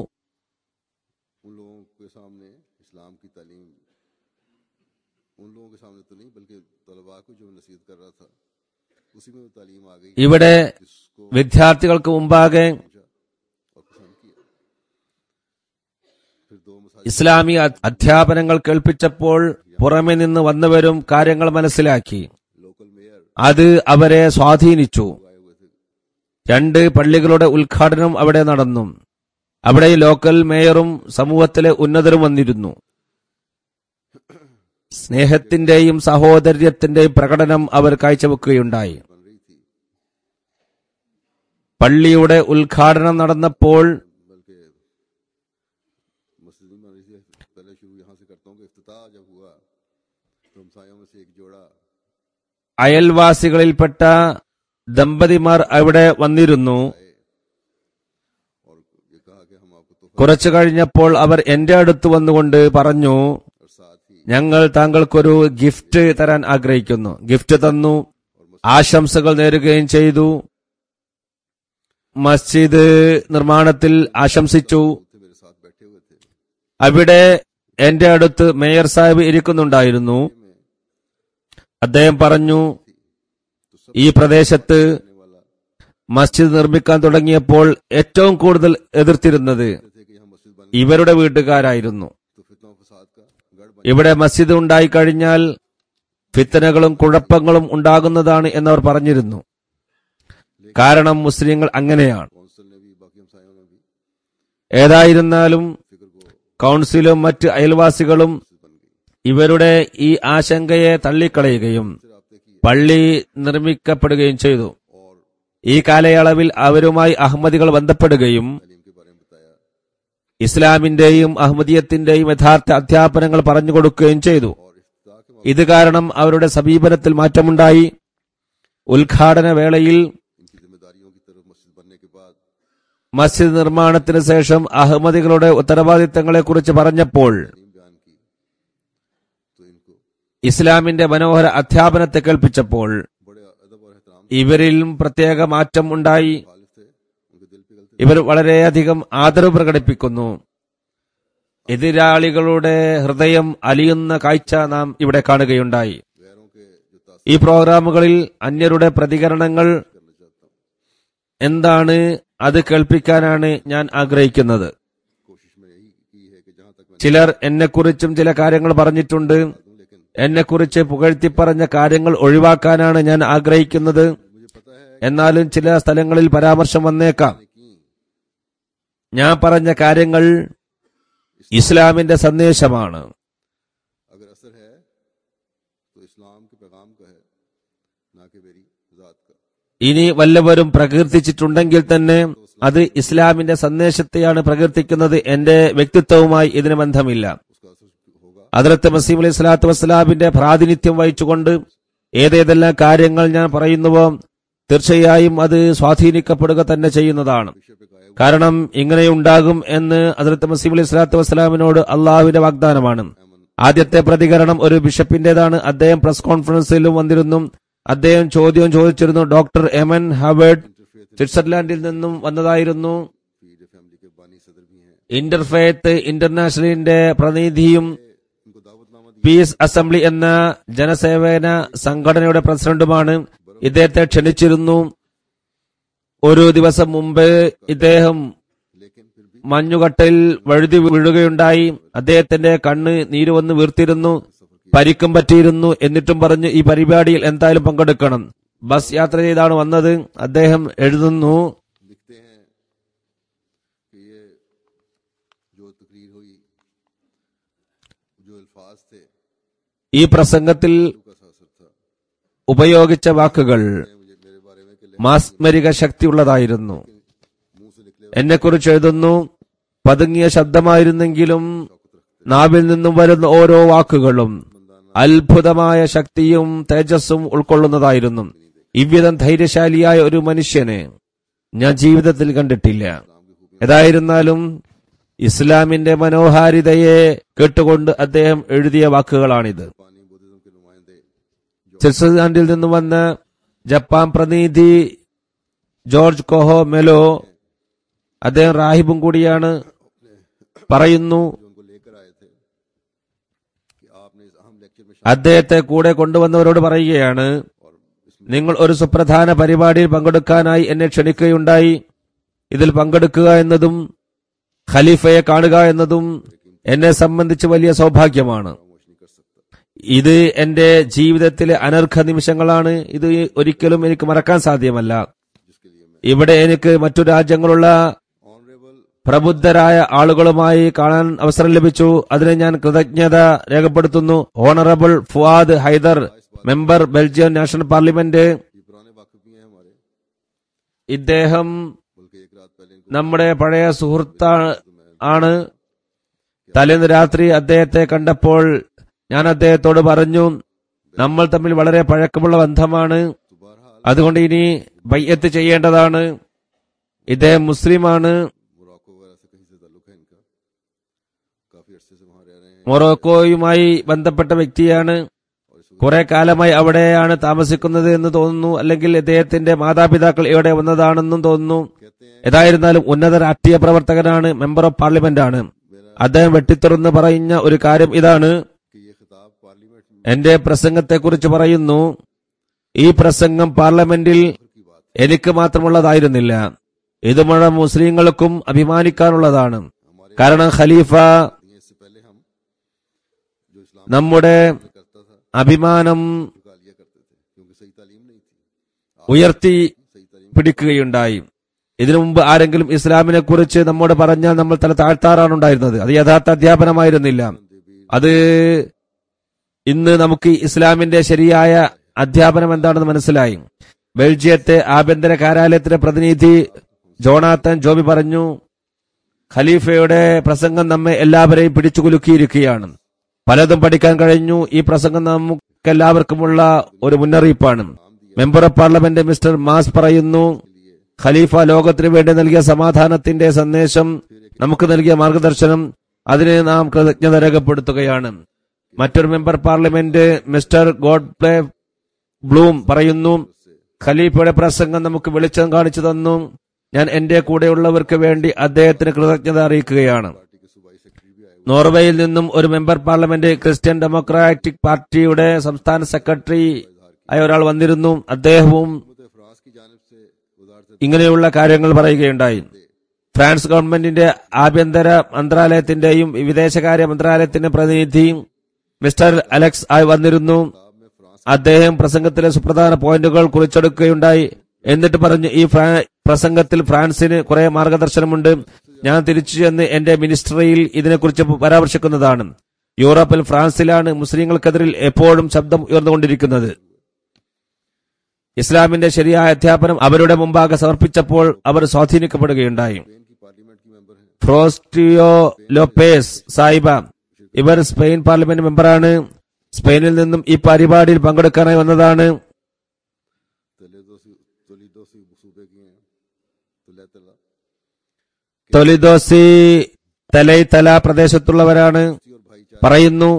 ഇവിടെ വിദ്യാർത്ഥികൾക്ക് മുമ്പാകെ ഇസ്ലാമിക അധ്യാപനങ്ങൾ കേൾപ്പിച്ചപ്പോൾ പുറമെ നിന്ന് വന്നവരും കാര്യങ്ങൾ മനസ്സിലാക്കി. അത് അവരെ സ്വാധീനിച്ചു. 2 പള്ളികളുടെ ഉദ്ഘാടനം അവിടെ നടന്നു. അവിടെ ലോക്കൽ മേയറും സമൂഹത്തിലെ ഉന്നതരും വന്നിരുന്നു. സ്നേഹത്തിന്റെയും സഹോദര്യത്തിന്റെയും പ്രകടനം അവർ കാഴ്ചവെക്കുകയുണ്ടായി. പള്ളിയുടെ ഉദ്ഘാടനം നടന്നപ്പോൾ അയൽവാസികളിൽപ്പെട്ട ദമ്പതിമാർ അവിടെ വന്നിരുന്നു. കുറച്ചു കഴിഞ്ഞപ്പോൾ അവർ എന്റെ അടുത്ത് വന്നുകൊണ്ട് പറഞ്ഞു, ഞങ്ങൾ താങ്കൾക്കൊരു ഗിഫ്റ്റ് തരാൻ ആഗ്രഹിക്കുന്നു. ഗിഫ്റ്റ് തന്നു. ആശംസകൾ നേരുകയും ചെയ്തു. മസ്ജിദ് നിർമ്മാണത്തിൽ ആശംസിച്ചു. അവിടെ എന്റെ അടുത്ത് മേയർ സാഹിബ് ഇരിക്കുന്നുണ്ടായിരുന്നു. അദ്ദേഹം പറഞ്ഞു, ഈ പ്രദേശത്ത് മസ്ജിദ് നിർമ്മിക്കാൻ തുടങ്ങിയപ്പോൾ ഏറ്റവും കൂടുതൽ എതിർത്തിരുന്നത് ഇവരുടെ വീട്ടുകാരായിരുന്നു. ഇവിടെ മസ്ജിദ് ഉണ്ടായിക്കഴിഞ്ഞാൽ ഫിത്തനകളും കുഴപ്പങ്ങളും ഉണ്ടാകുന്നതാണ് എന്നവർ പറഞ്ഞിരുന്നു. കാരണം മുസ്ലിങ്ങൾ അങ്ങനെയാണ്. ഏതായിരുന്നാലും കൗൺസിലും മറ്റ് അയൽവാസികളും ഇവരുടെ ഈ ആശങ്കയെ തള്ളിക്കളയുകയും പള്ളി നിർമ്മിക്കപ്പെടുകയും ചെയ്തു. ഈ കാലയളവിൽ അവരുമായി അഹമ്മദികൾ ബന്ധപ്പെടുകയും ഇസ്ലാമിന്റെയും അഹമ്മദിയത്തിന്റെയും യഥാർത്ഥ അധ്യാപനങ്ങൾ പറഞ്ഞുകൊടുക്കുകയും ചെയ്തു. ഇത് കാരണം അവരുടെ സമീപനത്തിൽ മാറ്റമുണ്ടായി. ഉദ്ഘാടന വേളയിൽ മസ്ജിദ് നിർമ്മാണത്തിന് ശേഷം അഹമ്മദികളുടെ ഉത്തരവാദിത്തങ്ങളെക്കുറിച്ച് പറഞ്ഞപ്പോൾ ഇസ്ലാമിന്റെ മനോഹര അധ്യാപനത്തെ കേൾപ്പിച്ചപ്പോൾ ഇവരിലും പ്രത്യേക മാറ്റം ഉണ്ടായി. ഇവർ വളരെയധികം ആദരവ് പ്രകടിപ്പിക്കുന്നു. എതിരാളികളുടെ ഹൃദയം അലിയുന്ന കാഴ്ച നാം ഇവിടെ കാണുകയുണ്ടായി. ഈ പ്രോഗ്രാമുകളിൽ അന്യരുടെ പ്രതികരണങ്ങൾ എന്താണ് അത് കേൾപ്പിക്കാനാണ് ഞാൻ ആഗ്രഹിക്കുന്നത്. ചിലർ എന്നെക്കുറിച്ചും ചില കാര്യങ്ങൾ പറഞ്ഞിട്ടുണ്ട്. എന്നെക്കുറിച്ച് പുകഴ്ത്തിപ്പറഞ്ഞ കാര്യങ്ങൾ ഒഴിവാക്കാനാണ് ഞാൻ ആഗ്രഹിക്കുന്നത്. എന്നാലും ചില സ്ഥലങ്ങളിൽ പരാമർശം വന്നേക്കാം. ഞാൻ പറഞ്ഞ കാര്യങ്ങൾ ഇസ്ലാമിന്റെ സന്ദേശമാണ്. अगर असर है तो इस्लाम के पैगाम का है, ना कि मेरी जात का। ഇനി വല്ലവരും പ്രകീർത്തിച്ചിട്ടുണ്ടെങ്കിൽ തന്നെ അത് ഇസ്ലാമിന്റെ സന്ദേശത്തെയാണ് പ്രകീർത്തിക്കുന്നത്, എന്റെ വ്യക്തിത്വവുമായി ഇതിന് ബന്ധമില്ല. उसका असर होगा ഹദ്റത്ത് മസീഹ് അലൈഹി സ്വലാത്തു വസ്സലാമിന്റെ പ്രാതിനിധ്യം വഹിച്ചുകൊണ്ട് ഏതേതെല്ലാം കാര്യങ്ങൾ ഞാൻ പറയുന്നുവോ തീർച്ചയായും അത് സ്വാധീനിക്കപ്പെടുക തന്നെ ചെയ്യുന്നതാണ്. विषय पे गायब കാരണം ഇങ്ങനെയുണ്ടാകും എന്ന് ഹദ്റത്ത് മസീഹ് അലൈഹി സ്വലാത്തു വസ്സലാമിനോട് അള്ളാഹുവിന്റെ വാഗ്ദാനമാണ്. ആദ്യത്തെ പ്രതികരണം ഒരു ബിഷപ്പിന്റേതാണ്. അദ്ദേഹം പ്രസ് കോൺഫറൻസിലും വന്നിരുന്നു. അദ്ദേഹം ചോദ്യം ചോദിച്ചിരുന്നു. ഡോക്ടർ എമൻ ഹവേർഡ് സ്വിറ്റ്സർലാൻഡിൽ നിന്നും വന്നതായിരുന്നു. फीड फैमिली के बानी सदर भी हैं। ഇന്റർഫെയ്ത്ത് ഇന്റർനാഷണലിന്റെ പ്രതിനിധിയും उनको दावतनामा दी പീസ് അസംബ്ലി എന്ന ജനസേവന സംഘടനയുടെ പ്രസിഡന്റുമാണ്. ഇദ്ദേഹത്തെ ക്ഷണിച്ചിരുന്നു. ഒരു ദിവസം മുമ്പ് ഇദ്ദേഹം लेकिन फिर भी മഞ്ഞുകട്ടയിൽ വഴുതി വീഴുകയുണ്ടായി. അദ്ദേഹത്തിന്റെ കണ്ണ് നീരുവന്ന് വീർത്തിരുന്നു, പരിക്കും പറ്റിയിരുന്നു. എന്നിട്ടും പറഞ്ഞു ഈ പരിപാടിയിൽ എന്തായാലും പങ്കെടുക്കണം. ബസ് യാത്ര ചെയ്താണ് വന്നത്. അദ്ദേഹം എഴുതുന്നു, लिखते हैं कि ये जो तकरीर हुई, जो अल्फाज थे ഈ പ്രസംഗത്തിൽ का असर था। ഉപയോഗിച്ച വാക്കുകൾ मुझे मेरे बारे में कि മാസ്മരിക ശക്തിയുള്ളതായിരുന്നു. मुंह से निकले എന്നെക്കുറിച്ച് എഴുതുന്നു, പതുങ്ങിയ ശബ്ദമായിരുന്നെങ്കിലും നാവിൽ നിന്നും വരുന്ന ഓരോ വാക്കുകളും അത്ഭുതമായ ശക്തിയും തേജസ്സും ഉൾക്കൊള്ളുന്നതായിരുന്നു. ഇவ்விധം ധൈര്യശാലിയായ ഒരു മനുഷ്യനെ ഞാൻ ജീവിതത്തിൽ കണ്ടിട്ടില്ല. ഏതായിരുന്നാലും ഇസ്ലാമിന്റെ മനോഹാരിതയെ കേട്ടുകൊണ്ട് അദ്ദേഹം എഴുതിയ വാക്കുകളാണിത്. पानी बुद्धिज्म के नुमाइंदे സ്വിറ്റ്സർലാൻഡിൽ നിന്ന് വന്ന ജപ്പാൻ പ്രതിനിധി ജോർജ് കോഹോ മെലോ, അദ്ദേഹം റാഹിബും കൂടിയാണ്, പറയുന്നു, जो उनको लेकर आए थे कि आपने इस अहम लेक्चर में അദ്ദേഹത്തെ കൂടെ കൊണ്ടുവന്നവരോട് പറയുകയാണ്, നിങ്ങൾ ഒരു സുപ്രധാന പരിപാടിയിൽ പങ്കെടുക്കാനായി എന്നെ ക്ഷണിക്കുകയുണ്ടായി. ഇതിൽ പങ്കെടുക്കുക എന്നതും ഖലീഫയെ കാണുക എന്നതും എന്നെ സംബന്ധിച്ച് വലിയ സൗഭാഗ്യമാണ്. खामोश नहीं कर सकता। ഇത് എന്റെ ജീവിതത്തിലെ അനർഘ നിമിഷങ്ങളാണ്. ഇത് ഒരിക്കലും എനിക്ക് മറക്കാൻ സാധ്യമല്ല. जिसके लिए मैं ഇവിടെ എനിക്ക് മറ്റു രാജ്യങ്ങളുള്ള ऑनरेबल പ്രബുദ്ധരായ ആളുകളുമായി കാണാൻ അവസരം ലഭിച്ചു. അതിന് ഞാൻ കൃതജ്ഞത രേഖപ്പെടുത്തുന്നു. Honourable Fuad Haider, member Belgium national parliament, ये पुराने वाकिफ भी हैं हमारे, ഇദ്ദേഹം बल्कि एक रात पहले इनको നമ്മുടെ പഴയ സുഹൃത്താണ്. തലേന്ന് രാത്രി അദ്ദേഹത്തെ കണ്ടപ്പോൾ ഞാൻ അദ്ദേഹത്തോട് പറഞ്ഞു, നമ്മൾ തമ്മിൽ വളരെ പഴക്കമുള്ള ബന്ധമാണ്, तो बहरहाल അതുകൊണ്ട് ഇനി ബൈഅത്ത് ചെയ്യേണ്ടതാണ്. ഇദ്ദേഹം മുസ്ലിമാണ്, मोरक्को वगैरह से कहीं से ताल्लुक है इनका, काफी अरसे से वहां रह रहे हैं മൊറോക്കോയുമായി ബന്ധപ്പെട്ട വ്യക്തിയാണ്. കുറെ കാലമായി അവിടെയാണ് താമസിക്കുന്നത് എന്ന് തോന്നുന്നു, അല്ലെങ്കിൽ ഇദ്ദേഹത്തിന്റെ മാതാപിതാക്കൾ ഇവിടെ വന്നതാണെന്നും തോന്നുന്നു. कहते हैं ഏതായിരുന്നാലും ഉന്നത രാഷ്ട്രീയ പ്രവർത്തകനാണ്, മെമ്പർ ഓഫ് പാർലമെന്റ് ആണ്. അദ്ദേഹം വെട്ടിത്തുറന്ന് പറയുന്ന ഒരു കാര്യം ഇതാണ്. कि ये खिताब पार्लियामेंट में എന്റെ പ്രസംഗത്തെക്കുറിച്ച് പറയുന്നു, ഈ പ്രസംഗം പാർലമെന്റിൽ की बात എനിക്ക് മാത്രമുള്ളതായിരുന്നില്ല, ഇത് മുഴുവൻ മുസ്ലിങ്ങൾക്കും അഭിമാനിക്കാനുള്ളതാണ്. കാരണം ഖലീഫ है। इससे पहले हम जो इस्लाम നമ്മുടെ करता था അഭിമാനം झुका लिया करते थे, क्योंकि सही तालीम नहीं थी। ഉയർത്തി सही तालीम പിടിക്കുകയുണ്ടായി. ഇതിനു മുമ്പ് ആരെങ്കിലും ഇസ്ലാമിനെ കുറിച്ച് നമ്മോട് പറഞ്ഞാൽ നമ്മൾ തല താഴ്ത്താറാണ് ഉണ്ടായിരുന്നത്. അത് യഥാർത്ഥ അധ്യാപനമായിരുന്നില്ല. അത് ഇന്ന് നമുക്ക് ഇസ്ലാമിന്റെ ശരിയായ അധ്യാപനം എന്താണെന്ന് മനസ്സിലായി. ബെൽജിയത്തെ ആഭ്യന്തര കാര്യാലയത്തിലെ പ്രതിനിധി ജോണാത്തൻ ജോബി പറഞ്ഞു, ഖലീഫയുടെ പ്രസംഗം നമ്മെ എല്ലാവരെയും പിടിച്ചു കുലുക്കിയിരിക്കുകയാണ്. പലതും പഠിക്കാൻ കഴിഞ്ഞു. ഈ പ്രസംഗം നമുക്കെല്ലാവർക്കുമുള്ള ഒരു മുന്നറിയിപ്പാണ്. Member of parliament mister Maas പറയുന്നു, ഖലീഫ ലോകത്തിനു വേണ്ടി നൽകിയ സമാധാനത്തിന്റെ സന്ദേശം, നമുക്ക് നൽകിയ മാർഗദർശനം, അതിന് നാം കൃതജ്ഞത രേഖപ്പെടുത്തുകയാണ്. മറ്റൊരു മെമ്പർ പാർലമെന്റ് മിസ്റ്റർ ഗോഡ്പ്ലേ ബ്ലൂം പറയുന്നു, ഖലീഫയുടെ പ്രസംഗം നമുക്ക് വെളിച്ചം കാണിച്ചു തന്നു. ഞാൻ എന്റെ കൂടെയുള്ളവർക്ക് വേണ്ടി അദ്ദേഹത്തിന് കൃതജ്ഞത അറിയിക്കുകയാണ്. पार्टी के सूबाई सेक्रेटरी भी आए हुए നോർവേയിൽ നിന്നും ഒരു മെമ്പർ പാർലമെന്റ് ക്രിസ്ത്യൻ ഡെമോക്രാറ്റിക് പാർട്ടിയുടെ സംസ്ഥാന സെക്രട്ടറി ആയ ഒരാൾ വന്നിരുന്നു. അദ്ദേഹവും थे। फ्रांस की जानिब से वजारत ഇങ്ങനെയുള്ള കാര്യങ്ങൾ പറയുകയുണ്ടായി. ഫ്രാൻസ് ഗവൺമെന്റിന്റെ ആഭ്യന്തര മന്ത്രാലയത്തിന്റെയും വിദേശകാര്യ മന്ത്രാലയത്തിന്റെ പ്രതിനിധി മിസ്റ്റർ അലക്സ് ആയി വന്നിരുന്നു. में फ्रांस അദ്ദേഹം പ്രസംഗത്തിലെ സുപ്രധാന പോയിന്റുകൾ കുറിച്ചെടുക്കുകയുണ്ടായി. എന്നിട്ട് പറഞ്ഞു, ഈ പ്രസംഗത്തിൽ ഫ്രാൻസിന് കുറെ മാർഗദർശനമുണ്ട്. ഞാൻ തിരിച്ചു ചെന്ന് എന്റെ മിനിസ്ട്രിയിൽ ഇതിനെക്കുറിച്ച് പരാമർശിക്കുന്നതാണ്. യൂറോപ്പിൽ ഫ്രാൻസിലാണ് മുസ്ലിങ്ങൾക്കെതിരിൽ എപ്പോഴും ശബ്ദം ഉയർന്നുകൊണ്ടിരിക്കുന്നത്. ഇസ്ലാമിന്റെ ശരിയായ അധ്യാപനം അവരുടെ മുമ്പാകെ സമർപ്പിച്ചപ്പോൾ അവർ സ്വാധീനിക്കപ്പെടുകയുണ്ടായി. ഫ്രോസ്റ്റിയോ ലോപ്പേസ് സായിബ, ഇവർ സ്പെയിൻ പാർലമെന്റ് മെമ്പറാണ്. സ്പെയിനിൽ നിന്നും ഈ പരിപാടിയിൽ പങ്കെടുക്കാനായി വന്നതാണ്. തൊലിദോസി തലൈതല പ്രദേശത്തുള്ളവരാണ്. പറയുന്നു,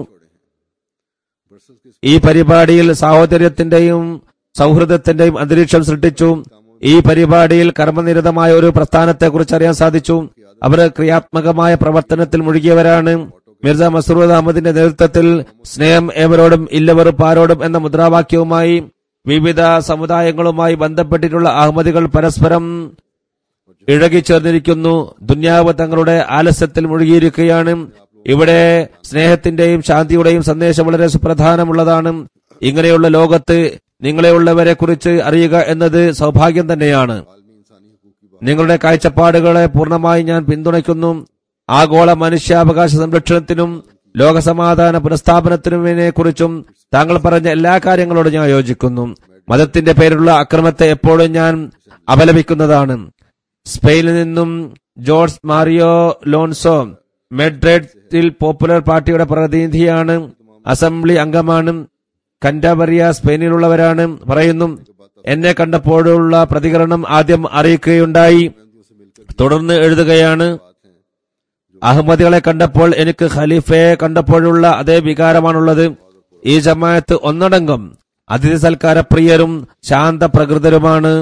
ഈ പരിപാടിയിൽ സാഹോദര്യത്തിന്റെയും സൗഹൃദത്തിന്റെയും അന്തരീക്ഷം സൃഷ്ടിച്ചു. ഈ പരിപാടിയിൽ കർമ്മനിരതമായ ഒരു പ്രസ്ഥാനത്തെക്കുറിച്ച് അറിയാൻ സാധിച്ചു. അവർ ക്രിയാത്മകമായ പ്രവർത്തനത്തിൽ മുഴുകിയവരാണ്. മിർസ മസ്റൂദ് അഹമ്മദിന്റെ നേതൃത്വത്തിൽ സ്നേഹം ഏവരോടും ഇല്ലവെറുപ്പാരോടും എന്ന മുദ്രാവാക്യവുമായി വിവിധ സമുദായങ്ങളുമായി ബന്ധപ്പെട്ടിട്ടുള്ള അഹമ്മദികൾ പരസ്പരം ഇഴകിച്ചേർന്നിരിക്കുന്നു. ദുന്യാവ് തങ്ങളുടെ ആലസ്യത്തിൽ മുഴുകിയിരിക്കുകയാണ്. ഇവിടെ സ്നേഹത്തിന്റെയും ശാന്തിയുടെയും സന്ദേശം വളരെ സുപ്രധാനമുള്ളതാണ്. ഇങ്ങനെയുള്ള ലോകത്ത് നിങ്ങളെയുള്ളവരെ കുറിച്ച് അറിയുക എന്നത് സൗഭാഗ്യം തന്നെയാണ്. നിങ്ങളുടെ കാഴ്ചപ്പാടുകളെ പൂർണ്ണമായി ഞാൻ പിന്തുണയ്ക്കുന്നു. ആഗോള മനുഷ്യാവകാശ സംരക്ഷണത്തിനും ലോകസമാധാന പുനഃസ്ഥാപനത്തിനുമിനെ കുറിച്ചും താങ്കൾ പറഞ്ഞ എല്ലാ കാര്യങ്ങളോടും ഞാൻ യോജിക്കുന്നു. മതത്തിന്റെ പേരിലുള്ള അക്രമത്തെ എപ്പോഴും ഞാൻ അപലപിക്കുന്നതാണ്. സ്പെയിനിൽ നിന്നും ജോർജ് മാരിയോ ലോൺസോ, മെഡ്രിഡിൽ പോപ്പുലർ പാർട്ടിയുടെ പ്രതിനിധിയാണ്, അസംബ്ലി അംഗമാണ്. കന്റാബറിയ സ്പെയിനിലുള്ളവരാണ്. പറയുന്നു, എന്നെ കണ്ടപ്പോഴുള്ള പ്രതികരണം ആദ്യം അറിയിക്കുകയുണ്ടായി. തുടർന്ന് എഴുതുകയാണ്, അഹമ്മദികളെ കണ്ടപ്പോൾ എനിക്ക് ഖലീഫയെ കണ്ടപ്പോഴുള്ള അതേ വികാരമാണുള്ളത്. ഈ ജമാഅത്ത് ഒന്നടങ്കം അതിഥി സൽക്കാരപ്രിയരും ശാന്ത പ്രകൃതരുമാണ്.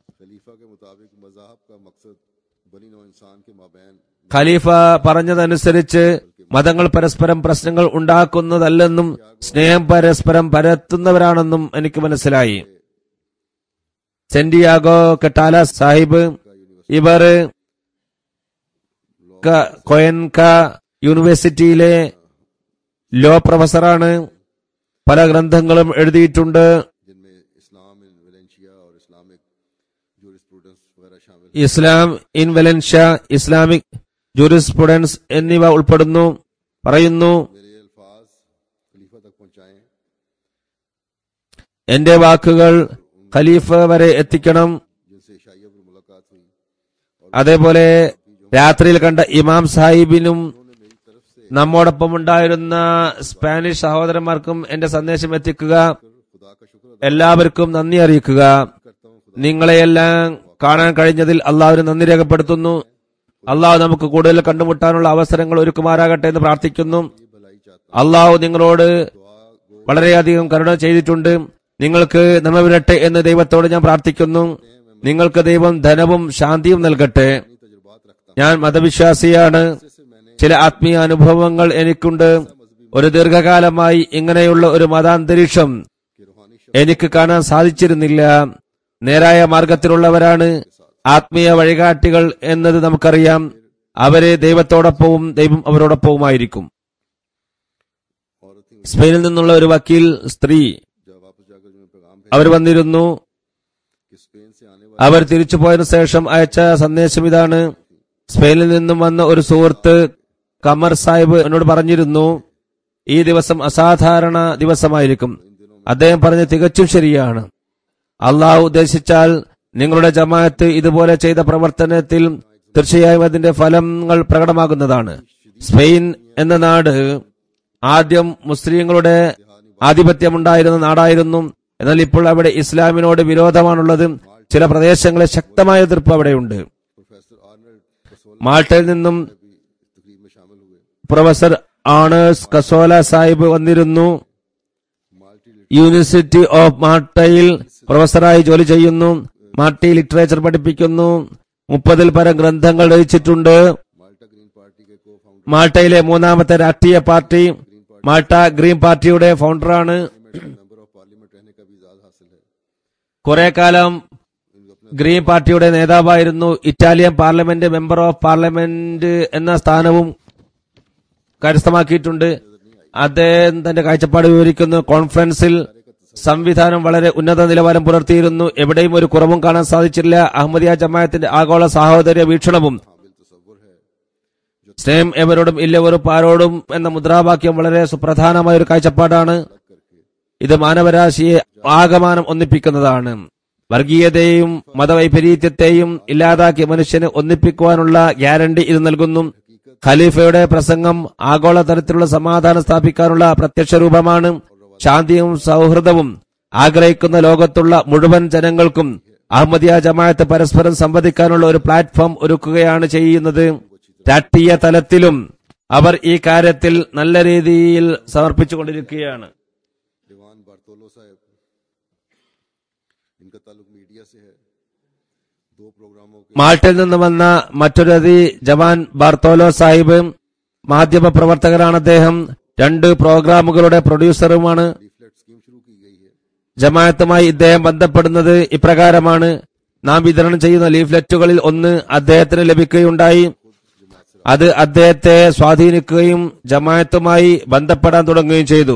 ഖലീഫ പറഞ്ഞതനുസരിച്ച് മതങ്ങൾ പരസ്പരം പ്രശ്നങ്ങൾ ഉണ്ടാക്കുന്നതല്ലെന്നും സ്നേഹം പരസ്പരം പരത്തുന്നവരാണെന്നും എനിക്ക് മനസ്സിലായി. സെന്റിയാഗോ കെട്ടാല സാഹിബ്, ഇവർ കൊയൻക യൂണിവേഴ്സിറ്റിയിലെ ലോ പ്രൊഫസറാണ്. പല ഗ്രന്ഥങ്ങളും എഴുതിയിട്ടുണ്ട്. Islam in Valencia, Islamic jurisprudence എന്നിവ ഉൾപ്പെടുന്നു. പറയുന്നു, എന്റെ വാക്കുകൾ ഖലീഫ വരെ എത്തിക്കണം. അതേപോലെ രാത്രിയിൽ കണ്ട ഇമാം സാഹിബിനും നമ്മോടൊപ്പം ഉണ്ടായിരുന്ന സ്പാനിഷ് സഹോദരന്മാർക്കും എന്റെ സന്ദേശം എത്തിക്കുക. എല്ലാവർക്കും നന്ദി അറിയിക്കുക. നിങ്ങളെയെല്ലാം കാണാൻ കഴിഞ്ഞതിൽ അള്ളാഹുവിന് നന്ദി രേഖപ്പെടുത്തുന്നു. അള്ളാഹു നമുക്ക് കൂടുതൽ കണ്ടുമുട്ടാനുള്ള അവസരങ്ങൾ ഒരുക്കുമാറാകട്ടെ എന്ന് പ്രാർത്ഥിക്കുന്നു. അള്ളാഹു നിങ്ങളോട് വളരെയധികം കരുണ ചെയ്തിട്ടുണ്ട്. നിങ്ങൾക്ക് നന്മ വരട്ടെ എന്ന് ദൈവത്തോട് ഞാൻ പ്രാർത്ഥിക്കുന്നു. നിങ്ങൾക്ക് ദൈവം ധനവും ശാന്തിയും നൽകട്ടെ. ഞാൻ മതവിശ്വാസിയാണ്. ചില ആത്മീയ അനുഭവങ്ങൾ എനിക്കുണ്ട്. ഒരു ദീർഘകാലമായി ഇങ്ങനെയുള്ള ഒരു മതാന്തരീക്ഷം എനിക്ക് കാണാൻ സാധിച്ചിരുന്നില്ല. നേരായ മാർഗത്തിലുള്ളവരാണ് ആത്മീയ വഴികാട്ടികൾ എന്നത് നമുക്കറിയാം. അവരെ ദൈവത്തോടൊപ്പവും ദൈവം അവരോടൊപ്പവുമായിരിക്കും. സ്പെയിനിൽ നിന്നുള്ള ഒരു വക്കീൽ സ്ത്രീ അവർ വന്നിരുന്നു. അവർ തിരിച്ചുപോയതിനു ശേഷം അയച്ച സന്ദേശം ഇതാണ്. സ്പെയിനിൽ നിന്നും വന്ന ഒരു സുഹൃത്ത് കമർ സാഹിബ് എന്നോട് പറഞ്ഞിരുന്നു, ഈ ദിവസം അസാധാരണ ദിവസമായിരിക്കും. അദ്ദേഹം പറഞ്ഞ തികച്ചും ശരിയാണ്. അള്ളാഹു ഉദ്ദേശിച്ചാൽ നിങ്ങളുടെ ജമാഅത്ത് ഇതുപോലെ ചെയ്ത പ്രവർത്തനത്തിൽ തീർച്ചയായും അതിന്റെ ഫലങ്ങൾ പ്രകടമാകുന്നതാണ്. സ്പെയിൻ എന്ന നാട് ആദ്യം മുസ്ലിങ്ങളുടെ ആധിപത്യമുണ്ടായിരുന്ന നാടായിരുന്നു. എന്നാൽ ഇപ്പോൾ അവിടെ ഇസ്ലാമിനോട് വിരോധമാണുള്ളത്. ചില പ്രദേശങ്ങളിൽ ശക്തമായ എതിർപ്പ് അവിടെയുണ്ട്. മാൾട്ടയിൽ നിന്നും പ്രൊഫസർ ആണേഴ്സ് കസോല സാഹിബ് വന്നിരുന്നു. യൂണിവേഴ്സിറ്റി ഓഫ് മാൾട്ടയിൽ പ്രൊഫസറായി ജോലി ചെയ്യുന്നു. മാൾട്ടി ലിറ്ററേച്ചർ പഠിപ്പിക്കുന്നു. 30-ൽ പരം ഗ്രന്ഥങ്ങൾ രചിച്ചിട്ടുണ്ട്. മാൾട്ടയിലെ മൂന്നാമത്തെ രാഷ്ട്രീയ പാർട്ടി മാൾട്ട ഗ്രീൻ പാർട്ടിയുടെ ഫൗണ്ടറാണ്. കുറെ കാലം ഗ്രീൻ പാർട്ടിയുടെ നേതാവായിരുന്നു. Italian parliament member of parliament എന്ന സ്ഥാനവും കരസ്ഥമാക്കിയിട്ടുണ്ട്. അദ്ദേഹം തന്റെ കാഴ്ചപ്പാട് വിവരിക്കുന്നു. കോൺഫറൻസിൽ സംവിധാനം വളരെ ഉന്നത നിലവാരം പുലർത്തിയിരുന്നു. എവിടെയും ഒരു കുറവും കാണാൻ സാധിച്ചില്ല. അഹമ്മദിയ ജമാഅത്തിന്റെ ആഗോള സാഹോദര്യ വീക്ഷണവും സ്നേഹം എവരോടും ഇല്ല വെറുപ്പാരോടും എന്ന മുദ്രാവാക്യം വളരെ സുപ്രധാനമായ ഒരു കാഴ്ചപ്പാടാണ്. ഇത് മാനവരാശിയെ ആകമാനം ഒന്നിപ്പിക്കുന്നതാണ്. വർഗീയതയെയും മതവൈപരീത്യത്തെയും ഇല്ലാതാക്കി മനുഷ്യനെ ഒന്നിപ്പിക്കുവാനുള്ള ഗ്യാരണ്ടി ഇത് നൽകുന്നു. ഖലീഫയുടെ പ്രസംഗം ആഗോളതലത്തിലുള്ള സമാധാനം സ്ഥാപിക്കാനുള്ള പ്രത്യക്ഷ രൂപമാണ്. ശാന്തിയും സൗഹൃദവും ആഗ്രഹിക്കുന്ന ലോകത്തുള്ള മുഴുവൻ ജനങ്ങൾക്കും അഹമ്മദിയ ജമാഅത്ത് പരസ്പരം സംവദിക്കാനുള്ള ഒരു പ്ലാറ്റ്ഫോം ഒരുക്കുകയാണ് ചെയ്യുന്നത്. രാഷ്ട്രീയ തലത്തിലും അവർ ഈ കാര്യത്തിൽ നല്ല രീതിയിൽ സമർപ്പിച്ചുകൊണ്ടിരിക്കുകയാണ്. दीवान बार्तोलो साहब, इनका ताल्लुक मीडिया से है. 2 प्रोग्रामों के മാൾട്ടയിൽ നിന്ന് വന്ന മറ്റൊരു അതി ജവാൻ ബാർത്തോലോ സാഹിബ് മാധ്യമ പ്രവർത്തകരാണ്. അദ്ദേഹം 2 പ്രോഗ്രാമുകളുടെ പ്രൊഡ്യൂസറുമാണ്. लीफलेट स्कीम शुरू की गई है. ജമാഅത്തുമായി ഇദ്ദേഹം ബന്ധപ്പെടുന്നത് ഇപ്രകാരമാണ്. നാം വിതരണം ചെയ്യുന്ന ലീഫ്ലെറ്റുകളിൽ ഒന്ന് അദ്ദേഹത്തിന് ലഭിക്കുകയുണ്ടായി. അത് അദ്ദേഹത്തെ സ്വാധീനിക്കുകയും ജമാഅത്തുമായി ബന്ധപ്പെടാൻ തുടങ്ങുകയും ചെയ്തു.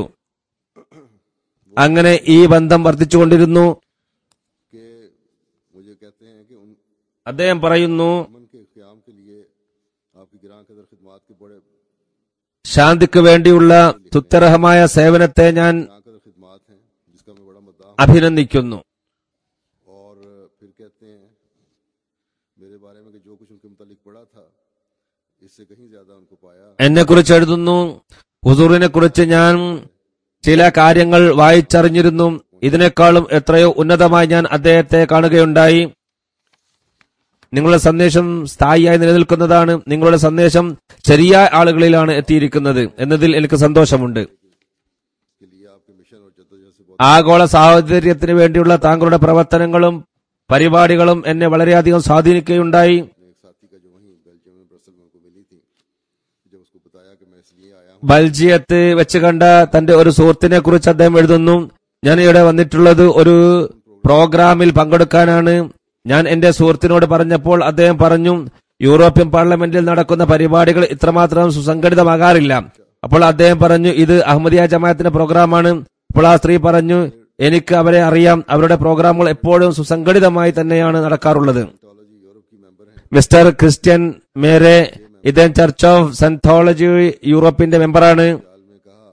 അങ്ങനെ ഈ ബന്ധം വർദ്ധിച്ചുകൊണ്ടിരുന്നു. कि मुझे कहते हैं कि उन അദ്ദേഹം പറയുന്നു, अमन के क़याम के लिए आपकी गिरां कदर खिदमात के बड़े ശാന്തിക്ക് വേണ്ടിയുള്ള തുത്തരഹമായ സേവനത്തെ ഞാൻ गिरां कदर खिदमात हैं, जिसका मैं बड़ा मद्दाह हूं. അഭിനന്ദിക്കുന്നു. और फिर कहते हैं मेरे बारे में कि जो कुछ उनके मुतालिक पढ़ा था इससे कहीं ज्यादा उनको पाया. എന്നെ കുറിച്ച് എഴുതുന്നു, ഹുസൂറിനെ കുറിച്ച് ഞാൻ ചില കാര്യങ്ങൾ വായിച്ചറിഞ്ഞിരുന്നു. ഇതിനേക്കാളും എത്രയോ ഉന്നതമായി ഞാൻ അദ്ദേഹത്തെ കാണുകയുണ്ടായി. നിങ്ങളുടെ സന്ദേശം സ്ഥായിയായി നിലനിൽക്കുന്നതാണ്. നിങ്ങളുടെ സന്ദേശം ശരിയായ ആളുകളിലാണ് എത്തിയിരിക്കുന്നത് എന്നതിൽ എനിക്ക് സന്തോഷമുണ്ട്. के लिए आपके मिशन और जद्दोजहद से बहुत ആഗോള സാഹോദര്യത്തിന് വേണ്ടിയുള്ള താങ്കളുടെ പ്രവർത്തനങ്ങളും പരിപാടികളും എന്നെ വളരെയധികം സ്വാധീനിക്കുകയുണ്ടായി. एक साथी का जो वहीं बेल्जियम में ब्रसल में उनको मिली थी, जब उसको बताया कि मैं इसलिए आया हूँ. ബൽജിയത്ത് വെച്ച് കണ്ട തന്റെ ഒരു സുഹൃത്തിനെ കുറിച്ച് അദ്ദേഹം എഴുതുന്നു, ഞാൻ ഇവിടെ വന്നിട്ടുള്ളത് ഒരു പ്രോഗ്രാമിൽ പങ്കെടുക്കാനാണ്. ഞാൻ എന്റെ സുഹൃത്തിനോട് പറഞ്ഞപ്പോൾ അദ്ദേഹം പറഞ്ഞു, യൂറോപ്യൻ പാർലമെന്റിൽ നടക്കുന്ന പരിപാടികൾ ഇത്രമാത്രം സുസംഘടിതമാകാറില്ല. അപ്പോൾ അദ്ദേഹം പറഞ്ഞു, ഇത് അഹമ്മദിയ ജമാഅത്തിന്റെ പ്രോഗ്രാമാണ്. അപ്പോൾ ആ സ്ത്രീ പറഞ്ഞു, എനിക്ക് അവരെ അറിയാം, അവരുടെ പ്രോഗ്രാമുകൾ എപ്പോഴും സുസംഘടിതമായി തന്നെയാണ് നടക്കാറുള്ളത്. साइंटोलॉजी यूरोप की मेंबर हैं. മിസ്റ്റർ ക്രിസ്ത്യൻ മേരെ ഇദ്ദേഹം ചർച്ച് ഓഫ് സയന്റോളജി യൂറോപ്പിന്റെ മെമ്പറാണ്. साल में कहा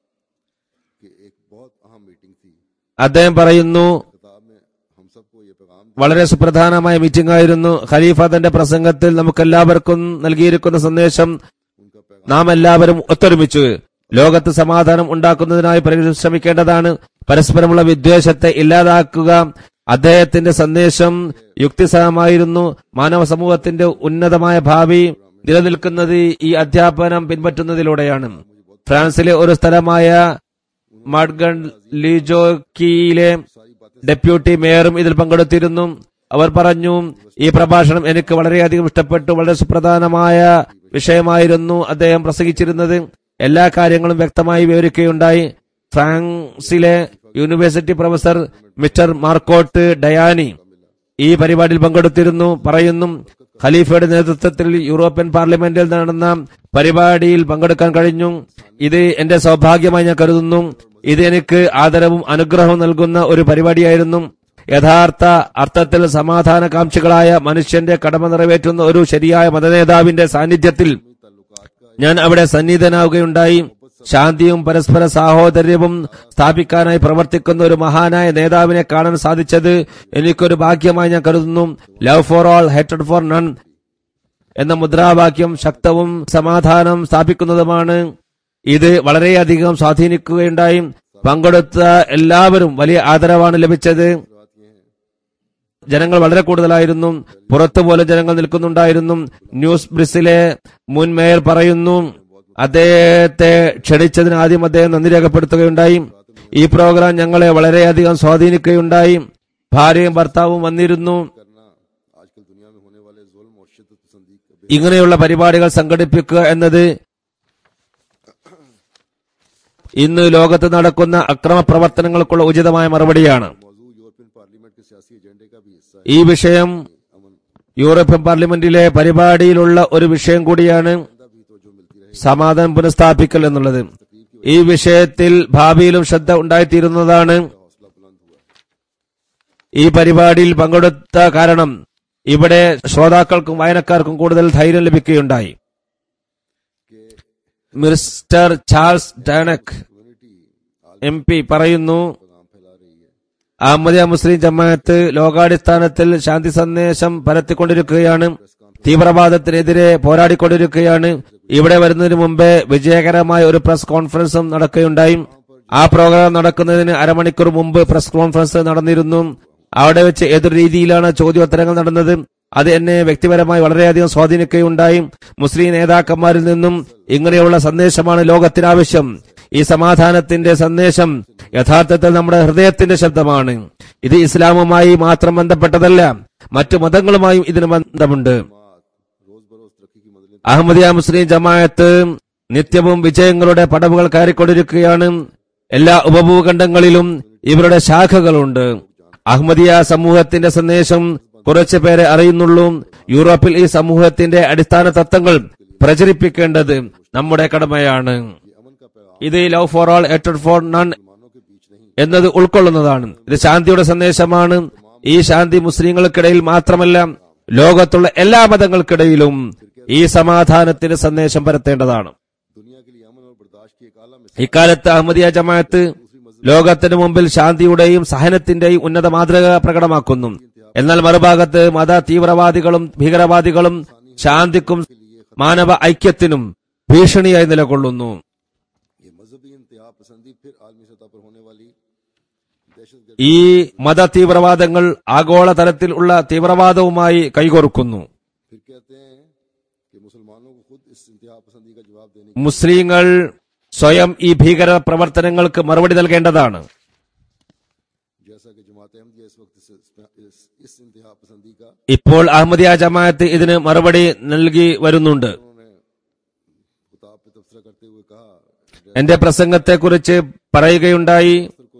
कि एक बहुत अहम मीटिंग थी. അദ്ദേഹം പറയുന്നു, किताब में हम सबको ये पैगाम വളരെ സുപ്രധാനമായ മീറ്റിംഗ് ആയിരുന്നു. ഖലീഫ തന്റെ പ്രസംഗത്തിൽ നമുക്കെല്ലാവർക്കും നൽകിയിരിക്കുന്ന സന്ദേശം, उनका पैगाम നാം എല്ലാവരും ഒത്തൊരുമിച്ച് ലോകത്ത് സമാധാനം ഉണ്ടാക്കുന്നതിനായി പരിശ്രമിക്കേണ്ടതാണ്. പരസ്പരമുള്ള വിദ്വേഷത്തെ ഇല്ലാതാക്കുക. അദ്ദേഹത്തിന്റെ സന്ദേശം യുക്തിസഹമായിരുന്നു. മാനവ സമൂഹത്തിന്റെ ഉന്നതമായ ഭാവി നിലനിൽക്കുന്നത് ഈ അധ്യാപനം പിൻപറ്റുന്നതിലൂടെയാണ്. ഫ്രാൻസിലെ ഒരു സ്ഥലമായ മഡ്ഗൺ ലീജോക്കിയിലെ ഡെപ്യൂട്ടി മേയറും ഇതിൽ പങ്കെടുത്തിരുന്നു. അവർ പറഞ്ഞു, ഈ പ്രഭാഷണം എനിക്ക് വളരെയധികം ഇഷ്ടപ്പെട്ടു. വളരെ സുപ്രധാനമായ വിഷയമായിരുന്നു അദ്ദേഹം പ്രസംഗിച്ചിരുന്നത്. എല്ലാ കാര്യങ്ങളും വ്യക്തമായി വിവരിക്കുകയുണ്ടായി. ഫ്രാൻസിലെ യൂണിവേഴ്സിറ്റി പ്രൊഫസർ മിസ്റ്റർ മാർക്കോട്ട് ഡയാനി ഈ പരിപാടിയിൽ പങ്കെടുത്തിരുന്നു. പറയുന്നു, ഖലീഫയുടെ നേതൃത്വത്തിൽ യൂറോപ്യൻ പാർലമെന്റിൽ നടന്ന പരിപാടിയിൽ പങ്കെടുക്കാൻ കഴിഞ്ഞു. ഇത് എന്റെ സൗഭാഗ്യമായി ഞാൻ കരുതുന്നു. ഇത് എനിക്ക് ആദരവും അനുഗ്രഹവും നൽകുന്ന ഒരു പരിപാടിയായിരുന്നു. യഥാർത്ഥ അർത്ഥത്തിൽ സമാധാനകാംക്ഷികളായ മനുഷ്യന്റെ കടമ നിറവേറ്റുന്ന ഒരു ശരിയായ മതനേതാവിന്റെ സാന്നിധ്യത്തിൽ ഞാൻ അവിടെ സന്നിധനാവുകയുണ്ടായി. ശാന്തിയും പരസ്പര സാഹോദര്യവും സ്ഥാപിക്കാനായി പ്രവർത്തിക്കുന്ന ഒരു മഹാനായ നേതാവിനെ കാണാൻ സാധിച്ചത് എനിക്കൊരു ഭാഗ്യമായി ഞാൻ കരുതുന്നു. Love for all, hated for none എന്ന മുദ്രാവാക്യം ശക്തവും സമാധാനം സ്ഥാപിക്കുന്നതുമാണ്. ഇത് വളരെയധികം സ്വാധീനിക്കുകയുണ്ടായി. പങ്കെടുത്ത എല്ലാവരും വലിയ ആദരവാണ് ലഭിച്ചത്. ജനങ്ങൾ വളരെ കൂടുതലായിരുന്നു. പുറത്തുപോലെ ജനങ്ങൾ നിൽക്കുന്നുണ്ടായിരുന്നു. ന്യൂസ് ബ്രിസിലെ മുൻ മേയർ പറയുന്നു, അദ്ദേഹത്തെ ക്ഷണിച്ചതിന് ആദ്യം അദ്ദേഹം നന്ദി രേഖപ്പെടുത്തുകയുണ്ടായി. ഈ പ്രോഗ്രാം ഞങ്ങളെ വളരെയധികം സ്വാധീനിക്കുകയുണ്ടായി. ഭാര്യയും ഭർത്താവും വന്നിരുന്നു. करना आजकल दुनिया में होने वाले जुल्म और शिद्दत पसंदी का ഇങ്ങനെയുള്ള പരിപാടികൾ സംഘടിപ്പിക്കുക എന്നത് ഇന്ന് ലോകത്ത് നടക്കുന്ന അക്രമ പ്രവർത്തനങ്ങൾക്കുള്ള ഉചിതമായ മറുപടിയാണ്. मौजूद यूरोपियन पार्लियामेंट के सियासी एजेंडे का भी हिस्सा है. ഈ വിഷയം യൂറോപ്യൻ പാർലമെന്റിലെ പരിപാടിയിലുള്ള ഒരു വിഷയം കൂടിയാണ്, भी तो जो मिलती रहे സമാധാനം പുനഃസ്ഥാപിക്കൽ എന്നുള്ളത്. ഈ വിഷയത്തിൽ ഭാവിയിലും ശ്രദ്ധ ഉണ്ടായിത്തീരുന്നതാണ്. हौसला बुलंद हुआ. ഈ പരിപാടിയിൽ പങ്കെടുത്ത കാരണം ഇവിടെ ശ്രോതാക്കൾക്കും വായനക്കാർക്കും കൂടുതൽ ധൈര്യം ലഭിക്കുകയുണ്ടായി. മിസ്റ്റർ ചാൾസ് ഡാനക് MP പറയുന്നു, അഹമ്മദിയ മുസ്ലിം ജമാഅത്ത് ലോകാടിസ്ഥാനത്തിൽ ശാന്തി സന്ദേശം പരത്തിക്കൊണ്ടിരിക്കുകയാണ്, തീവ്രവാദത്തിനെതിരെ പോരാടിക്കൊണ്ടിരിക്കുകയാണ്. ഇവിടെ വരുന്നതിന് മുമ്പേ വിജയകരമായ ഒരു പ്രസ് കോൺഫറൻസും നടക്കുകയുണ്ടായി. ആ പ്രോഗ്രാം നടക്കുന്നതിന് അരമണിക്കൂർ മുമ്പ് പ്രസ് കോൺഫറൻസ് നടന്നിരുന്നു. അവിടെ വെച്ച് ഏതൊരു രീതിയിലാണ് ചോദ്യോത്തരങ്ങൾ നടന്നത്, അത് എന്നെ വ്യക്തിപരമായി വളരെയധികം സ്വാധീനിക്കുകയുണ്ടായി. മുസ്ലിം നേതാക്കന്മാരിൽ നിന്നും ഇങ്ങനെയുള്ള സന്ദേശമാണ് ലോകത്തിനാവശ്യം. ഈ സമാധാനത്തിന്റെ സന്ദേശം യഥാർത്ഥത്തിൽ നമ്മുടെ ഹൃദയത്തിന്റെ ശബ്ദമാണ്. ഇത് ഇസ്ലാമുമായി മാത്രം ബന്ധപ്പെട്ടതല്ല, മറ്റു മതങ്ങളുമായും ഇതിന് ബന്ധമുണ്ട്. അഹമ്മദിയ മുസ്ലിം ജമാഅത്ത് നിത്യവും വിജയങ്ങളുടെ പടവുകൾ കയറിക്കൊണ്ടിരിക്കുകയാണ്. എല്ലാ ഉപഭൂഖണ്ഡങ്ങളിലും ഇവരുടെ ശാഖകളുണ്ട്. അഹമ്മദിയ സമൂഹത്തിന്റെ സന്ദേശം കുറച്ചു പേരെ അറിയുന്നുള്ളൂ. യൂറോപ്പിൽ ഈ സമൂഹത്തിന്റെ അടിസ്ഥാന തത്വങ്ങൾ പ്രചരിപ്പിക്കേണ്ടത് നമ്മുടെ കടമയാണ്. ഇത് love for all hated for none എന്നത് ഉൾക്കൊള്ളുന്നതാണ്. ഇത് ശാന്തിയുടെ സന്ദേശമാണ്. ഈ ശാന്തി മുസ്ലിങ്ങൾക്കിടയിൽ മാത്രമല്ല, ലോകത്തുള്ള എല്ലാ മതങ്ങൾക്കിടയിലും ഈ സമാധാനത്തിന് സന്ദേശം പരത്തേണ്ടതാണ്. ഇക്കാലത്ത് അഹമ്മദിയ ജമാഅത്ത് ലോകത്തിന് മുമ്പിൽ ശാന്തിയുടെയും സഹനത്തിന്റെയും ഉന്നത മാതൃക പ്രകടമാക്കുന്നു. എന്നാൽ മറുഭാഗത്ത് മത തീവ്രവാദികളും ഭീകരവാദികളും ശാന്തിക്കും മാനവ ഐക്യത്തിനും ഭീഷണിയായി നിലകൊള്ളുന്നു. ഈ മത തീവ്രവാദങ്ങൾ ആഗോളതലത്തിൽ ഉള്ള തീവ്രവാദവുമായി കൈകോർക്കുന്നു. മുസ്ലിങ്ങൾ സ്വയം ഈ ഭീകര പ്രവർത്തനങ്ങൾക്ക് മറുപടി നൽകേണ്ടതാണ്. ഇപ്പോൾ അഹമ്മദിയ ജമാഅത്ത് ഇതിന് മറുപടി നൽകി വരുന്നുണ്ട്. എന്റെ പ്രസംഗത്തെക്കുറിച്ച് പറയുകയുണ്ടായി,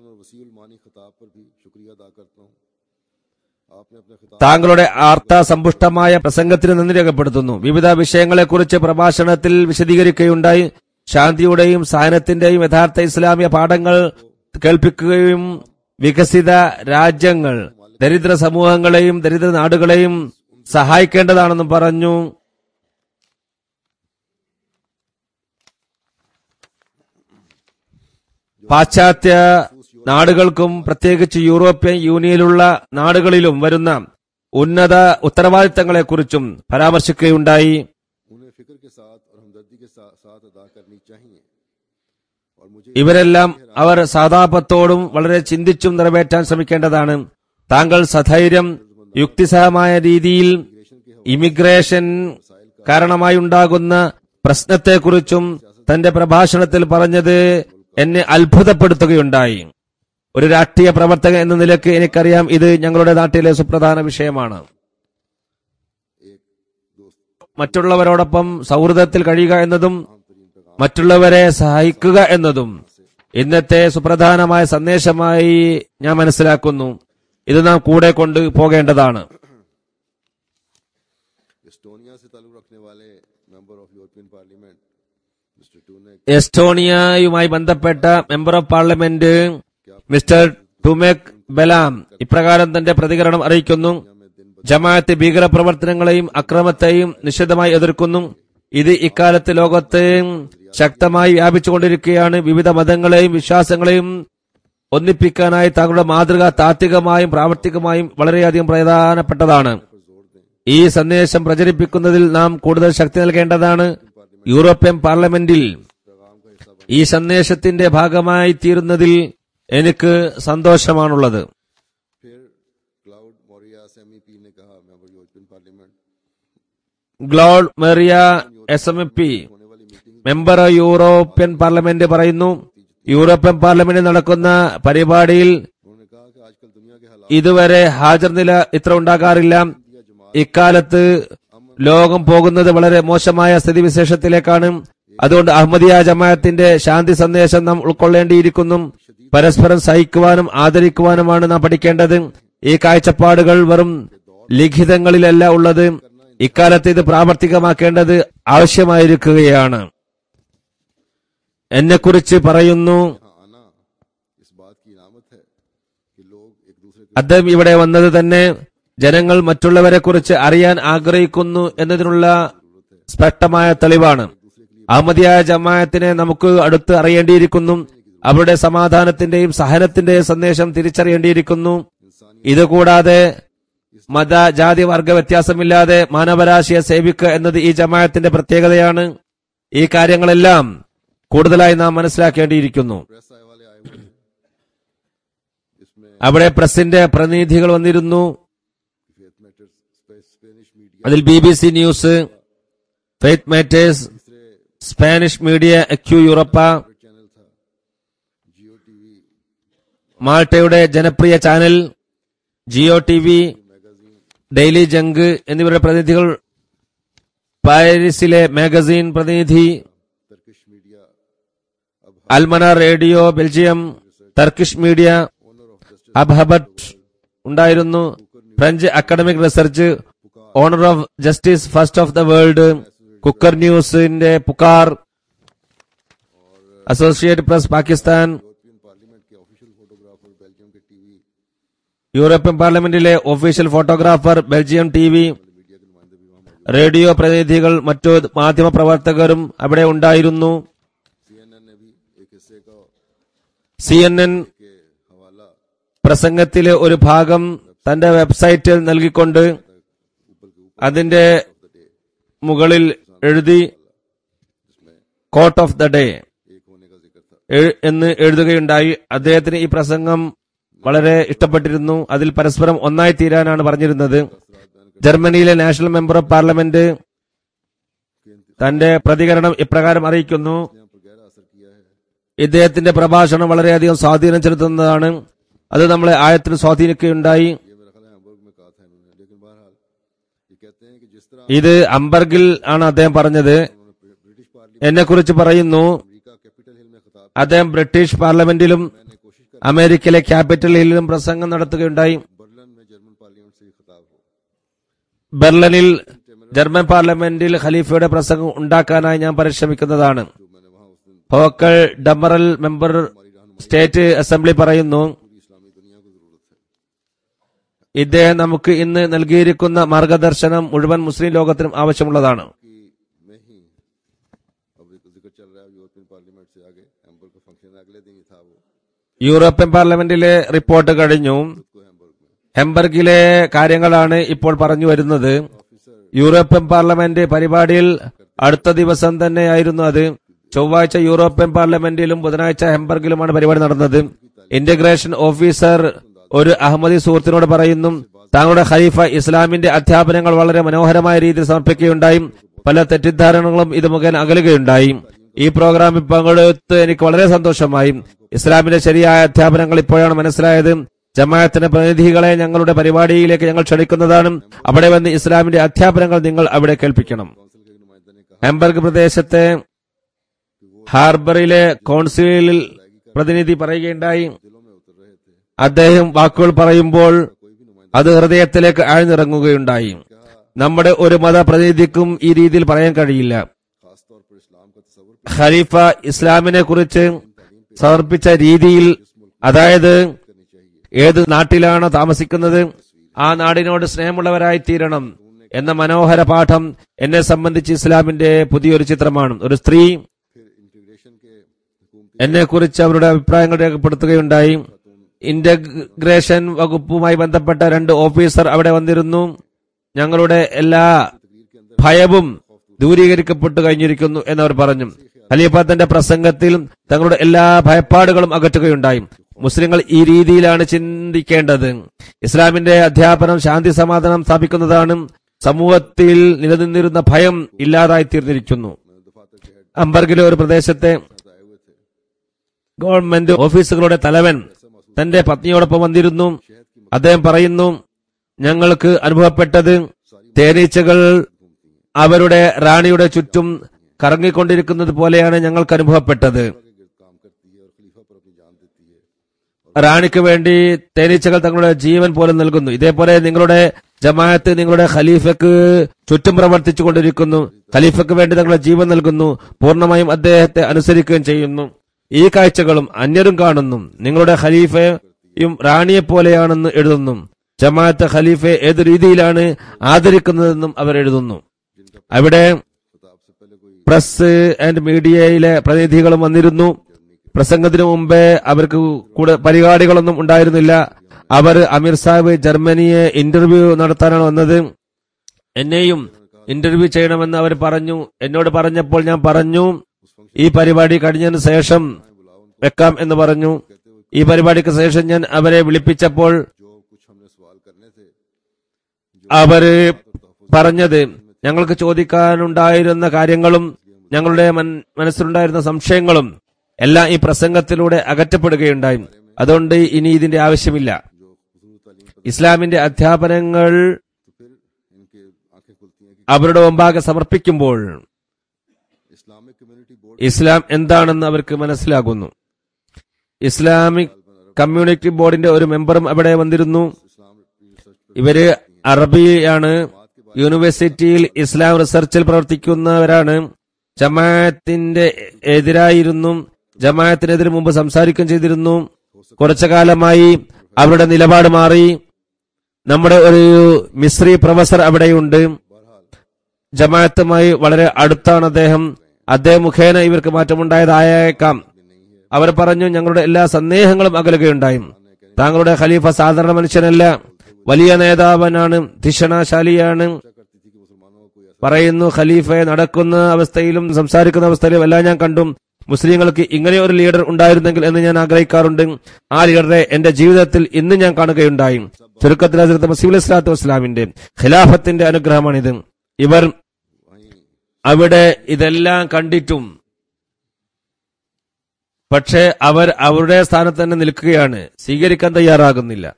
താങ്കളുടെ അർത്ഥസമ്പുഷ്ടമായ പ്രസംഗത്തിന് നന്ദി രേഖപ്പെടുത്തുന്നു. വിവിധ വിഷയങ്ങളെക്കുറിച്ച് പ്രഭാഷണത്തിൽ വിശദീകരിക്കുകയുണ്ടായി. ശാന്തിയുടെയും സഹനത്തിന്റെയും യഥാർത്ഥ ഇസ്ലാമിക പാഠങ്ങൾ കേൾപ്പിക്കുകയും വികസിത രാജ്യങ്ങൾ ദരിദ്ര സമൂഹങ്ങളെയും ദരിദ്ര നാടുകളെയും സഹായിക്കേണ്ടതാണെന്നും പറഞ്ഞു. പാശ്ചാത്യ നാടുകൾക്കും പ്രത്യേകിച്ച് യൂറോപ്യൻ യൂണിയനിലുള്ള നാടുകളിലും വരുന്ന ഉന്നത ഉത്തരവാദിത്തങ്ങളെക്കുറിച്ചും പരാമർശിക്കുകയുണ്ടായി. ഇവരെല്ലാം അവർ സഹതാപത്തോടും വളരെ ചിന്തിച്ചും നിറവേറ്റാൻ ശ്രമിക്കേണ്ടതാണ്. താങ്കൾ സധൈര്യം യുക്തിസഹമായ രീതിയിൽ ഇമിഗ്രേഷൻ കാരണമായി ഉണ്ടാകുന്ന പ്രശ്നത്തെക്കുറിച്ചും തന്റെ പ്രഭാഷണത്തിൽ പറഞ്ഞത് എന്നെ അത്ഭുതപ്പെടുത്തുകയുണ്ടായി. ഒരു രാഷ്ട്രീയ പ്രവർത്തകൻ എന്ന നിലയ്ക്ക് എനിക്കറിയാം, ഇത് ഞങ്ങളുടെ നാട്ടിലെ സുപ്രധാന വിഷയമാണ്. മറ്റുള്ളവരോടൊപ്പം സൗഹൃദത്തിൽ കഴിയുക എന്നതും മറ്റുള്ളവരെ സഹായിക്കുക എന്നതും ഇന്നത്തെ സുപ്രധാനമായ സന്ദേശമായി ഞാൻ മനസ്സിലാക്കുന്നു. ഇത് നാം കൂടെ കൊണ്ട് പോകേണ്ടതാണ്. എസ്റ്റോണിയയുമായി ബന്ധപ്പെട്ട മെമ്പർ ഓഫ് പാർലമെന്റ് മിസ്റ്റർ ടുമെക് ബെലാം ഇപ്രകാരം തന്റെ പ്രതികരണം അറിയിക്കുന്നു. ജമാഅത്ത് ഭീകര പ്രവർത്തനങ്ങളെയും അക്രമത്തെയും നിശ്ചിതമായി എതിർക്കുന്നു. ഇത് ഇക്കാലത്ത് ലോകത്ത് ശക്തമായി വ്യാപിച്ചുകൊണ്ടിരിക്കുകയാണ്. വിവിധ മതങ്ങളെയും വിശ്വാസങ്ങളെയും ഒന്നിപ്പിക്കാനായി താങ്കളുടെ മാതൃക താത്വികമായും പ്രാവർത്തികമായും വളരെയധികം പ്രധാനപ്പെട്ടതാണ്. ഈ സന്ദേശം പ്രചരിപ്പിക്കുന്നതിൽ നാം കൂടുതൽ ശക്തി നൽകേണ്ടതാണ്. യൂറോപ്യൻ പാർലമെന്റിൽ ഈ സന്ദേശത്തിന്റെ ഭാഗമായി തീരുന്നതിൽ എനിക്ക് സന്തോഷമാണുള്ളത്. ഗ്ലോഡ് മെറിയ SMP മെമ്പർ യൂറോപ്യൻ പാർലമെന്റ് പറയുന്നു, യൂറോപ്യൻ പാർലമെന്റിൽ നടക്കുന്ന പരിപാടിയിൽ ഇതുവരെ ഹാജർ നില ഇത്ര ഉണ്ടാകാറില്ല. ഇക്കാലത്ത് ലോകം പോകുന്നത് വളരെ മോശമായ സ്ഥിതിവിശേഷത്തിലേക്കാണ്. അതുകൊണ്ട് അഹമ്മദിയ ജമാഅത്തിന്റെ ശാന്തി സന്ദേശം നാം ഉൾക്കൊള്ളേണ്ടിയിരിക്കുന്നു. പരസ്പരം സഹിക്കുവാനും ആദരിക്കുവാനുമാണ് നാം പഠിക്കേണ്ടത്. ഈ കാഴ്ചപ്പാടുകൾ വെറും ലിഖിതങ്ങളിലല്ല ഉള്ളത്. ഇക്കാലത്ത് ഇത് പ്രാവർത്തികമാക്കേണ്ടത് ആവശ്യമായിരിക്കുകയാണ്. എന്നെക്കുറിച്ച് പറയുന്നു, അദ്ദേഹം ഇവിടെ വന്നത് തന്നെ ജനങ്ങൾ മറ്റുള്ളവരെ കുറിച്ച് അറിയാൻ ആഗ്രഹിക്കുന്നു എന്നതിനുള്ള സ്പഷ്ടമായ തെളിവാണ്. അഹമ്മദിയ ജമാഅത്തിനെ നമുക്ക് അടുത്ത് അറിയേണ്ടിയിരിക്കുന്നു. അവരുടെ സമാധാനത്തിന്റെയും സഹനത്തിന്റെയും സന്ദേശം തിരിച്ചറിയേണ്ടിയിരിക്കുന്നു. ഇതുകൂടാതെ മത ജാതി വർഗ വ്യത്യാസമില്ലാതെ മാനവരാശിയെ സേവിക്കുക എന്നത് ഈ ജമാഅത്തിന്റെ പ്രത്യേകതയാണ്. ഈ കാര്യങ്ങളെല്ലാം കൂടുതലായി നാം മനസ്സിലാക്കേണ്ടിയിരിക്കുന്നു. प्रेस आए वाले आए हुए हैं इसमें അവിടെ പ്രസിന്റെ പ്രതിനിധികൾ വന്നിരുന്നു. फेथ मैटर्स स्पेनिश मीडिया അതിൽ BBC ന്യൂസ്, ഫെയ്ത്ത് മാറ്റേഴ്സ്, तीसरे സ്പാനിഷ് മീഡിയ, എക്യു യൂറോപ്പ, चैनल था जियो टीवी മാൾട്ടയുടെ ജനപ്രിയ channel Geo TV, magazine daily ജങ്ക് എന്നിവരുടെ പ്രതിനിധികൾ, പാരീസിലെ മാഗസിൻ പ്രതിനിധി, टर्किश मीडिया अब അൽമന radio Belgium, Turkish media, honour of justice അബ്ഹബട്ട് ഉണ്ടായിരുന്നു, French academic research, honour of justice first of the world, കുക്കർ ന്യൂസിന്റെ പുക്കാർ, Associated Press Pakistan, European Parliament के ऑफिशियल फोटोग्राफर बेल्जियम के टीवी യൂറോപ്യൻ പാർലമെന്റിലെ official photographer Belgium TV, media के नुमाइंदे भी वहां मौजूद റേഡിയോ പ്രതിനിധികൾ, മറ്റു മാധ്യമ പ്രവർത്തകരും അവിടെ ഉണ്ടായിരുന്നു. CNN ने भी एक हिस्से का CNN के हवाला പ്രസംഗത്തിലെ ഒരു ഭാഗം തന്റെ വെബ്സൈറ്റിൽ നൽകിക്കൊണ്ട് ऊपर के ऊपर അതിന്റെ द डे മുകളിൽ എഴുതി जिसमें കോട്ട് ഓഫ് ദ ഡേ एक होने का जिक्र था എന്ന് എഴുതുകയുണ്ടായി. അദ്ദേഹത്തിന് ഈ പ്രസംഗം വളരെ ഇഷ്ടപ്പെട്ടിരുന്നു. അതിൽ പരസ്പരം ഒന്നായി തീരാനാണ് പറഞ്ഞിരുന്നത്. ജർമ്മനിയിലെ നാഷണൽ മെമ്പർ ഓഫ് പാർലമെന്റ് തന്റെ പ്രതികരണം ഇപ്രകാരം അറിയിക്കുന്നു: यहाँ पर गहरा असर किया है ഇദ്ദേഹത്തിന്റെ പ്രഭാഷണം വളരെയധികം സ്വാധീനം ചെലുത്തുന്നതാണ്. അത് നമ്മളെ ആഴത്തിൽ സ്വാധീനിക്കുകയുണ്ടായി. ये मेरा ख्याल है हैम्बर्ग में कहा था इन्होंने लेकिन बहरहाल ये कहते हैं कि जिस तरह ഇത് അംബർഗിൽ ആണ് അദ്ദേഹം പറഞ്ഞത്. उन्होंने ब्रिटिश पार्लियामेंट എന്നെ കുറിച്ച് പറയുന്നു, अमेरिका कैपिटल हिल में खिताब അദ്ദേഹം ബ്രിട്ടീഷ് പാർലമെന്റിലും मैंने कोशिश कर അമേരിക്കയിലെ ക്യാപിറ്റൽ ഹില്ലിലും പ്രസംഗം നടത്തുകയുണ്ടായി. बर्लिन में जर्मन पार्लियामेंट से ये खिताब हो ബെർലിനിൽ ജർമ്മൻ പാർലമെന്റിൽ ഖലീഫയുടെ പ്രസംഗം ഉണ്ടാക്കാനായി ഞാൻ പരിശ്രമിക്കുന്നതാണ്. जो मैंने वहां उस दिन ഹോക്കൽ ഡമറൽ മെമ്പർ സ്റ്റേറ്റ് അസംബ്ലി പറയുന്നു, पूरी इस्लामी दुनिया को जरूरत है ഇദ്ദേഹം നമുക്ക് ഇന്ന് നൽകിയിരിക്കുന്ന മാർഗദർശനം മുഴുവൻ മുസ്ലിം ലോകത്തിനും ആവശ്യമുള്ളതാണ്. कि मैं ही अब एक जिक्र चल रहा है यूरोपियन पार्लियामेंट से आगे हैम्बर्ग का फंक्शन अगले दिन ही था वो യൂറോപ്യൻ പാർലമെന്റിലെ റിപ്പോർട്ട് കഴിഞ്ഞു. को हैम्बर्ग में ഹെംബർഗിലെ കാര്യങ്ങളാണ് ഇപ്പോൾ പറഞ്ഞു വരുന്നത്. യൂറോപ്യൻ പാർലമെന്റ് പരിപാടിയിൽ അടുത്ത ദിവസം തന്നെയായിരുന്നു അത്. ചൊവ്വാഴ്ച യൂറോപ്യൻ പാർലമെന്റിലും ബുധനാഴ്ച ഹെംബർഗിലുമാണ് പരിപാടി നടന്നത്. ഇന്റഗ്രേഷൻ ഓഫീസർ ഒരു അഹമ്മദി സുഹൃത്തിനോട് പറയുന്നു, താങ്കളുടെ ഖലീഫ ഇസ്ലാമിന്റെ അധ്യാപനങ്ങൾ വളരെ മനോഹരമായ രീതിയിൽ സമർപ്പിക്കുകയുണ്ടായി. പല തെറ്റിദ്ധാരണകളും ഇത് മുഖേന അകലുകയുണ്ടായി. ഈ പ്രോഗ്രാമിൽ പങ്കെടുത്ത് എനിക്ക് വളരെ സന്തോഷമായി. ഇസ്ലാമിന്റെ ശരിയായ അധ്യാപനങ്ങൾ ഇപ്പോഴാണ് മനസ്സിലായത്. ജമാഅത്തിന്റെ പ്രതിനിധികളെ ഞങ്ങളുടെ പരിപാടിയിലേക്ക് ഞങ്ങൾ ക്ഷണിക്കുന്നതാണ്. അവിടെ വന്ന് ഇസ്ലാമിന്റെ അധ്യാപനങ്ങൾ നിങ്ങൾ അവിടെ കേൾപ്പിക്കണം. काउंसिल के नुमाइंदे ने कहा ഹാംബർഗ് പ്രദേശത്തെ ഹാർബറിലെ കോൺസുലിൽ പ്രതിനിധി പറയുകയുണ്ടായി. दिलों में उतर रहे थे അദ്ദേഹം വാക്കുകൾ പറയുമ്പോൾ कोई भी नुमाइंदा അത് ഹൃദയത്തിലേക്ക് ആഴ്ന്നിറങ്ങുകയുണ്ടായി. നമ്മുടെ ഒരു മതപ്രതിനിധിക്കും ഈ രീതിയിൽ പറയാൻ കഴിയില്ല. खासतौर पर इस्लाम का तस्वर ഖലീഫ ഇസ്ലാമിനെ കുറിച്ച് സമർപ്പിച്ച രീതിയിൽ, അതായത് करनी चाहिए ഏത് നാട്ടിലാണോ താമസിക്കുന്നത് ആ നാടിനോട് സ്നേഹമുള്ളവരായി തീരണം എന്ന മനോഹര പാഠം എന്നെ സംബന്ധിച്ച് ഇസ്ലാമിന്റെ പുതിയൊരു ചിത്രമാണ്. ഒരു സ്ത്രീ फिर इंटीग्रेशन के हुकूमती എന്നെ കുറിച്ച് അവരുടെ അഭിപ്രായങ്ങൾ രേഖപ്പെടുത്തുകയുണ്ടായി. ഇന്റഗ്രേഷൻ വകുപ്പുമായി ബന്ധപ്പെട്ട 2 ഓഫീസർ അവിടെ വന്നിരുന്നു. ഞങ്ങളുടെ എല്ലാ ഭയവും ദൂരീകരിക്കപ്പെട്ടു കഴിഞ്ഞിരിക്കുന്നു എന്നവർ പറഞ്ഞു. ഖലീഫ തന്റെ പ്രസംഗത്തിൽ തങ്ങളുടെ എല്ലാ ഭയപ്പാടുകളും അകറ്റുകയുണ്ടായി. മുസ്ലിങ്ങൾ ഈ രീതിയിലാണ് ചിന്തിക്കേണ്ടത്. ഇസ്ലാമിന്റെ അധ്യാപനം ശാന്തി സമാധാനം സ്ഥാപിക്കുന്നതാണ്. സമൂഹത്തിൽ നിലനിന്നിരുന്ന ഭയം ഇല്ലാതായി തീർന്നിരിക്കുന്നു. दफातर के हेड അംബർഗിലെ ഒരു പ്രദേശത്തെ आए हुए थे ഗവൺമെന്റ് ഓഫീസുകളുടെ തലവൻ തന്റെ പത്നിയോടൊപ്പം വന്നിരുന്നു. അദ്ദേഹം പറയുന്നു, ഞങ്ങൾക്ക് അനുഭവപ്പെട്ടത് തേനീച്ചകൾ അവരുടെ റാണിയുടെ ചുറ്റും കറങ്ങിക്കൊണ്ടിരിക്കുന്നത് പോലെയാണ് ഞങ്ങൾക്ക് അനുഭവപ്പെട്ടത്. के गिर्द काम करती है और खलीफा पर अपनी जान देती है റാണിക്ക് വേണ്ടി തേനീച്ചകൾ തങ്ങളുടെ ജീവൻ പോലും നൽകുന്നു. ഇതേപോലെ നിങ്ങളുടെ ജമാഅത്ത് നിങ്ങളുടെ ഖലീഫയ്ക്ക് ചുറ്റും പ്രവർത്തിച്ചു കൊണ്ടിരിക്കുന്നു. ഖലീഫയ്ക്ക് വേണ്ടി തങ്ങളുടെ ജീവൻ നൽകുന്നു. പൂർണ്ണമായും അദ്ദേഹത്തെ അനുസരിക്കുകയും ചെയ്യുന്നു. ഈ കാഴ്ചകളും അന്യരും കാണുന്നു. നിങ്ങളുടെ ഖലീഫയും റാണിയെ പോലെയാണെന്ന് എഴുതുന്നു. ജമാഅത്ത് ഖലീഫയെ ഏത് രീതിയിലാണ് ആദരിക്കുന്നതെന്നും അവർ എഴുതുന്നു. അവിടെ खिताब से पहले कोई പ്രസ് ആൻഡ് മീഡിയയിലെ പ്രതിനിധികളും വന്നിരുന്നു. പ്രസംഗത്തിനു മുമ്പേ അവർക്ക് കൂടെ പരിപാടികളൊന്നും ഉണ്ടായിരുന്നില്ല. അവർ അമീർ സാഹിബ് ജർമ്മനിയെ ഇന്റർവ്യൂ നടത്താനാണ് വന്നത്. എന്നെയും ഇന്റർവ്യൂ ചെയ്യണമെന്ന് അവർ പറഞ്ഞു. എന്നോട് പറഞ്ഞപ്പോൾ ഞാൻ പറഞ്ഞു ഈ പരിപാടി കഴിഞ്ഞതിന് ശേഷം വെക്കാം എന്ന് പറഞ്ഞു. ഈ പരിപാടിക്ക് ശേഷം ഞാൻ അവരെ വിളിപ്പിച്ചപ്പോൾ അവര് പറഞ്ഞത് ഞങ്ങൾക്ക് ചോദിക്കാനുണ്ടായിരുന്ന കാര്യങ്ങളും ഞങ്ങളുടെ മനസ്സിലുണ്ടായിരുന്ന സംശയങ്ങളും എല്ലാം ഈ പ്രസംഗത്തിലൂടെ അകറ്റപ്പെടുകയുണ്ടായി. അതുകൊണ്ട് ഇനി ഇതിന്റെ ആവശ്യമില്ല. ഇസ്ലാമിന്റെ അധ്യാപനങ്ങൾ അവരുടെ മുമ്പാകെ സമർപ്പിക്കുമ്പോൾ ഇസ്ലാം എന്താണെന്ന് അവർക്ക് മനസ്സിലാകുന്നു. ഇസ്ലാമിക് കമ്മ്യൂണിറ്റി ബോർഡിന്റെ ഒരു മെമ്പറും അവിടെ വന്നിരുന്നു. ഇവര് അറബിയാണ്. യൂണിവേഴ്സിറ്റിയിൽ ഇസ്ലാം റിസർച്ചിൽ പ്രവർത്തിക്കുന്നവരാണ്. ജമാഅത്തിന്റെ എതിരായിരുന്നു. ജമാഅത്തിനെതിരെ മുമ്പ് സംസാരിക്കുകയും ചെയ്തിരുന്നു. കുറച്ചു കാലമായി അവരുടെ നിലപാട് മാറി. നമ്മുടെ ഒരു മിസ്രി പ്രൊഫസർ അവിടെയുണ്ട്. ജമാഅത്തുമായി വളരെ അടുത്താണ് അദ്ദേഹം. അദ്ദേഹം മുഖേന ഇവർക്ക് മാറ്റമുണ്ടായതായേക്കാം. അവർ പറഞ്ഞു ഞങ്ങളുടെ എല്ലാ സന്ദേഹങ്ങളും അകലുകയുണ്ടായി. താങ്കളുടെ ഖലീഫ സാധാരണ മനുഷ്യനല്ല, വലിയ നേതാവനാണ്, ധിഷണാശാലിയാണ്. പറയുന്നു ഖലീഫയെ നടക്കുന്ന അവസ്ഥയിലും സംസാരിക്കുന്ന അവസ്ഥയിലും എല്ലാം ഞാൻ കണ്ടു. മുസ്ലിങ്ങൾക്ക് ഇങ്ങനെ ഒരു ലീഡർ ഉണ്ടായിരുന്നെങ്കിൽ എന്ന് ഞാൻ ആഗ്രഹിക്കാറുണ്ട്. ആ ലീഡറെ എന്റെ ജീവിതത്തിൽ ഇന്ന് ഞാൻ കാണുകയുണ്ടായി. ചുരുക്കത്തിൽ ഹസ്രത്ത് മസീഹ് അലൈഹി സ്വലാത്തു വസ്സലാമിന്റെ ഖിലാഫത്തിന്റെ അനുഗ്രഹമാണിത്. ഇവർ അവിടെ ഇതെല്ലാം കണ്ടിട്ടും പക്ഷേ അവർ അവരുടെ സ്ഥാനത്ത് തന്നെ നിൽക്കുകയാണ്, സ്വീകരിക്കാൻ തയ്യാറാകുന്നില്ല.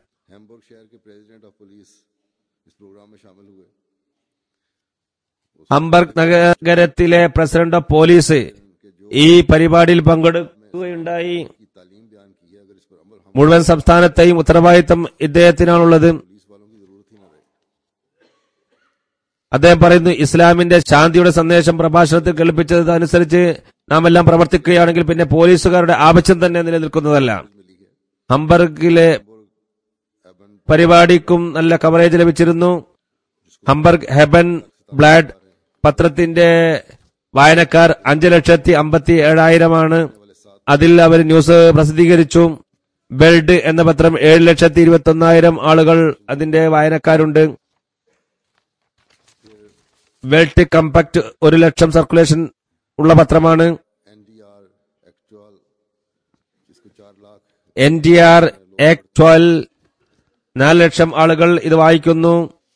ഹംബർഗ് നഗരത്തിലെ പ്രസിഡന്റ് ഓഫ് പോലീസ് ഈ പരിപാടിയിൽ പങ്കെടുക്കുകയുണ്ടായി. മുഴുവൻ സംസ്ഥാനത്തെയും ഉത്തരവാദിത്തം ഇദ്ദേഹത്തിനാണുള്ളത്. അദ്ദേഹം പറയുന്നു ഇസ്ലാമിന്റെ ശാന്തിയുടെ സന്ദേശം പ്രഭാഷണത്തിൽ കേൾപ്പിച്ചത് അനുസരിച്ച് നാം എല്ലാം പ്രവർത്തിക്കുകയാണെങ്കിൽ പിന്നെ പോലീസുകാരുടെ ആവശ്യം തന്നെ നിലനിൽക്കുന്നതല്ല. ഹംബർഗിലെ പരിപാടിക്കും നല്ല കവറേജ് ലഭിച്ചിരുന്നു. ഹംബർഗ് ഹെബൻ ബ്ലാഡ് പത്രത്തിന്റെ വായനക്കാർ 5,57,000 അതിൽ അവർ ന്യൂസ് പ്രസിദ്ധീകരിച്ചു. ബെൽഡ് എന്ന പത്രം 7,21,000 ആളുകൾ അതിന്റെ വായനക്കാരുണ്ട്. വെൽറ്റ് കമ്പാക്ട് 1,00,000 സർക്കുലേഷൻ ഉള്ള പത്രമാണ്. NDR Actual 4,00,000 ആളുകൾ ഇത് വായിക്കുന്നു.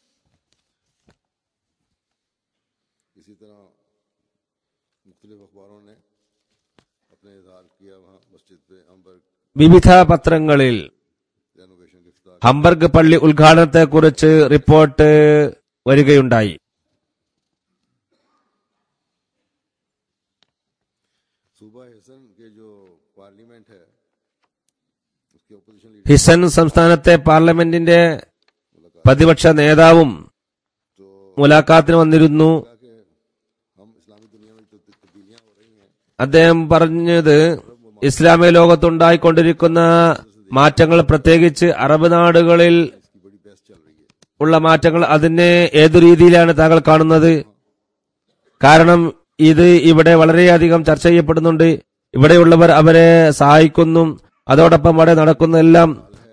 വിവിധ പത്രങ്ങളിൽ ഹംബർഗ് പള്ളി ഉദ്ഘാടനത്തെക്കുറിച്ച് റിപ്പോർട്ട് വരികയുണ്ടായി. ഹിസൻ സംസ്ഥാനത്തെ പാർലമെന്റിന്റെ പ്രതിപക്ഷ നേതാവും മുലാഖാത്തിന് വന്നിരുന്നു. അദ്ദേഹം പറഞ്ഞത് ഇസ്ലാമിക ലോകത്തുണ്ടായിക്കൊണ്ടിരിക്കുന്ന മാറ്റങ്ങൾ, പ്രത്യേകിച്ച് അറബ് നാടുകളിൽ ഉള്ള മാറ്റങ്ങൾ, അതിനെ ഏതു രീതിയിലാണ് താങ്കൾ കാണുന്നത്? കാരണം ഇത് ഇവിടെ വളരെയധികം ചർച്ച ചെയ്യപ്പെടുന്നുണ്ട്. ഇവിടെയുള്ളവർ അവരെ സഹായിക്കുന്നു. അതോടൊപ്പം അവിടെ നടക്കുന്നതെല്ലാം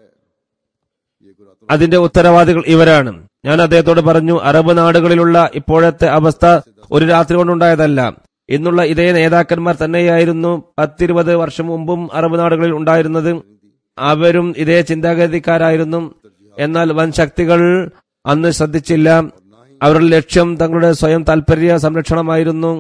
അതിന്റെ ഉത്തരവാദികൾ ഇവരാണ്. ഞാൻ അദ്ദേഹത്തോട് പറഞ്ഞു അറബ് നാടുകളിലുള്ള ഇപ്പോഴത്തെ അവസ്ഥ ഒരു രാത്രി കൊണ്ടുണ്ടായതല്ല. ഇന്നുള്ള ഇതേ നേതാക്കന്മാർ തന്നെയായിരുന്നു 10-20 വർഷം മുമ്പും അറബ് നാടുകളിൽ ഉണ്ടായിരുന്നത്. അവരും ഇതേ ചിന്താഗതിക്കാരായിരുന്നു. എന്നാൽ വൻ ശക്തികൾ അന്ന് ശ്രദ്ധിച്ചില്ല. അവരുടെ ലക്ഷ്യം തങ്ങളുടെ സ്വയം താൽപര്യ സംരക്ഷണമായിരുന്നു.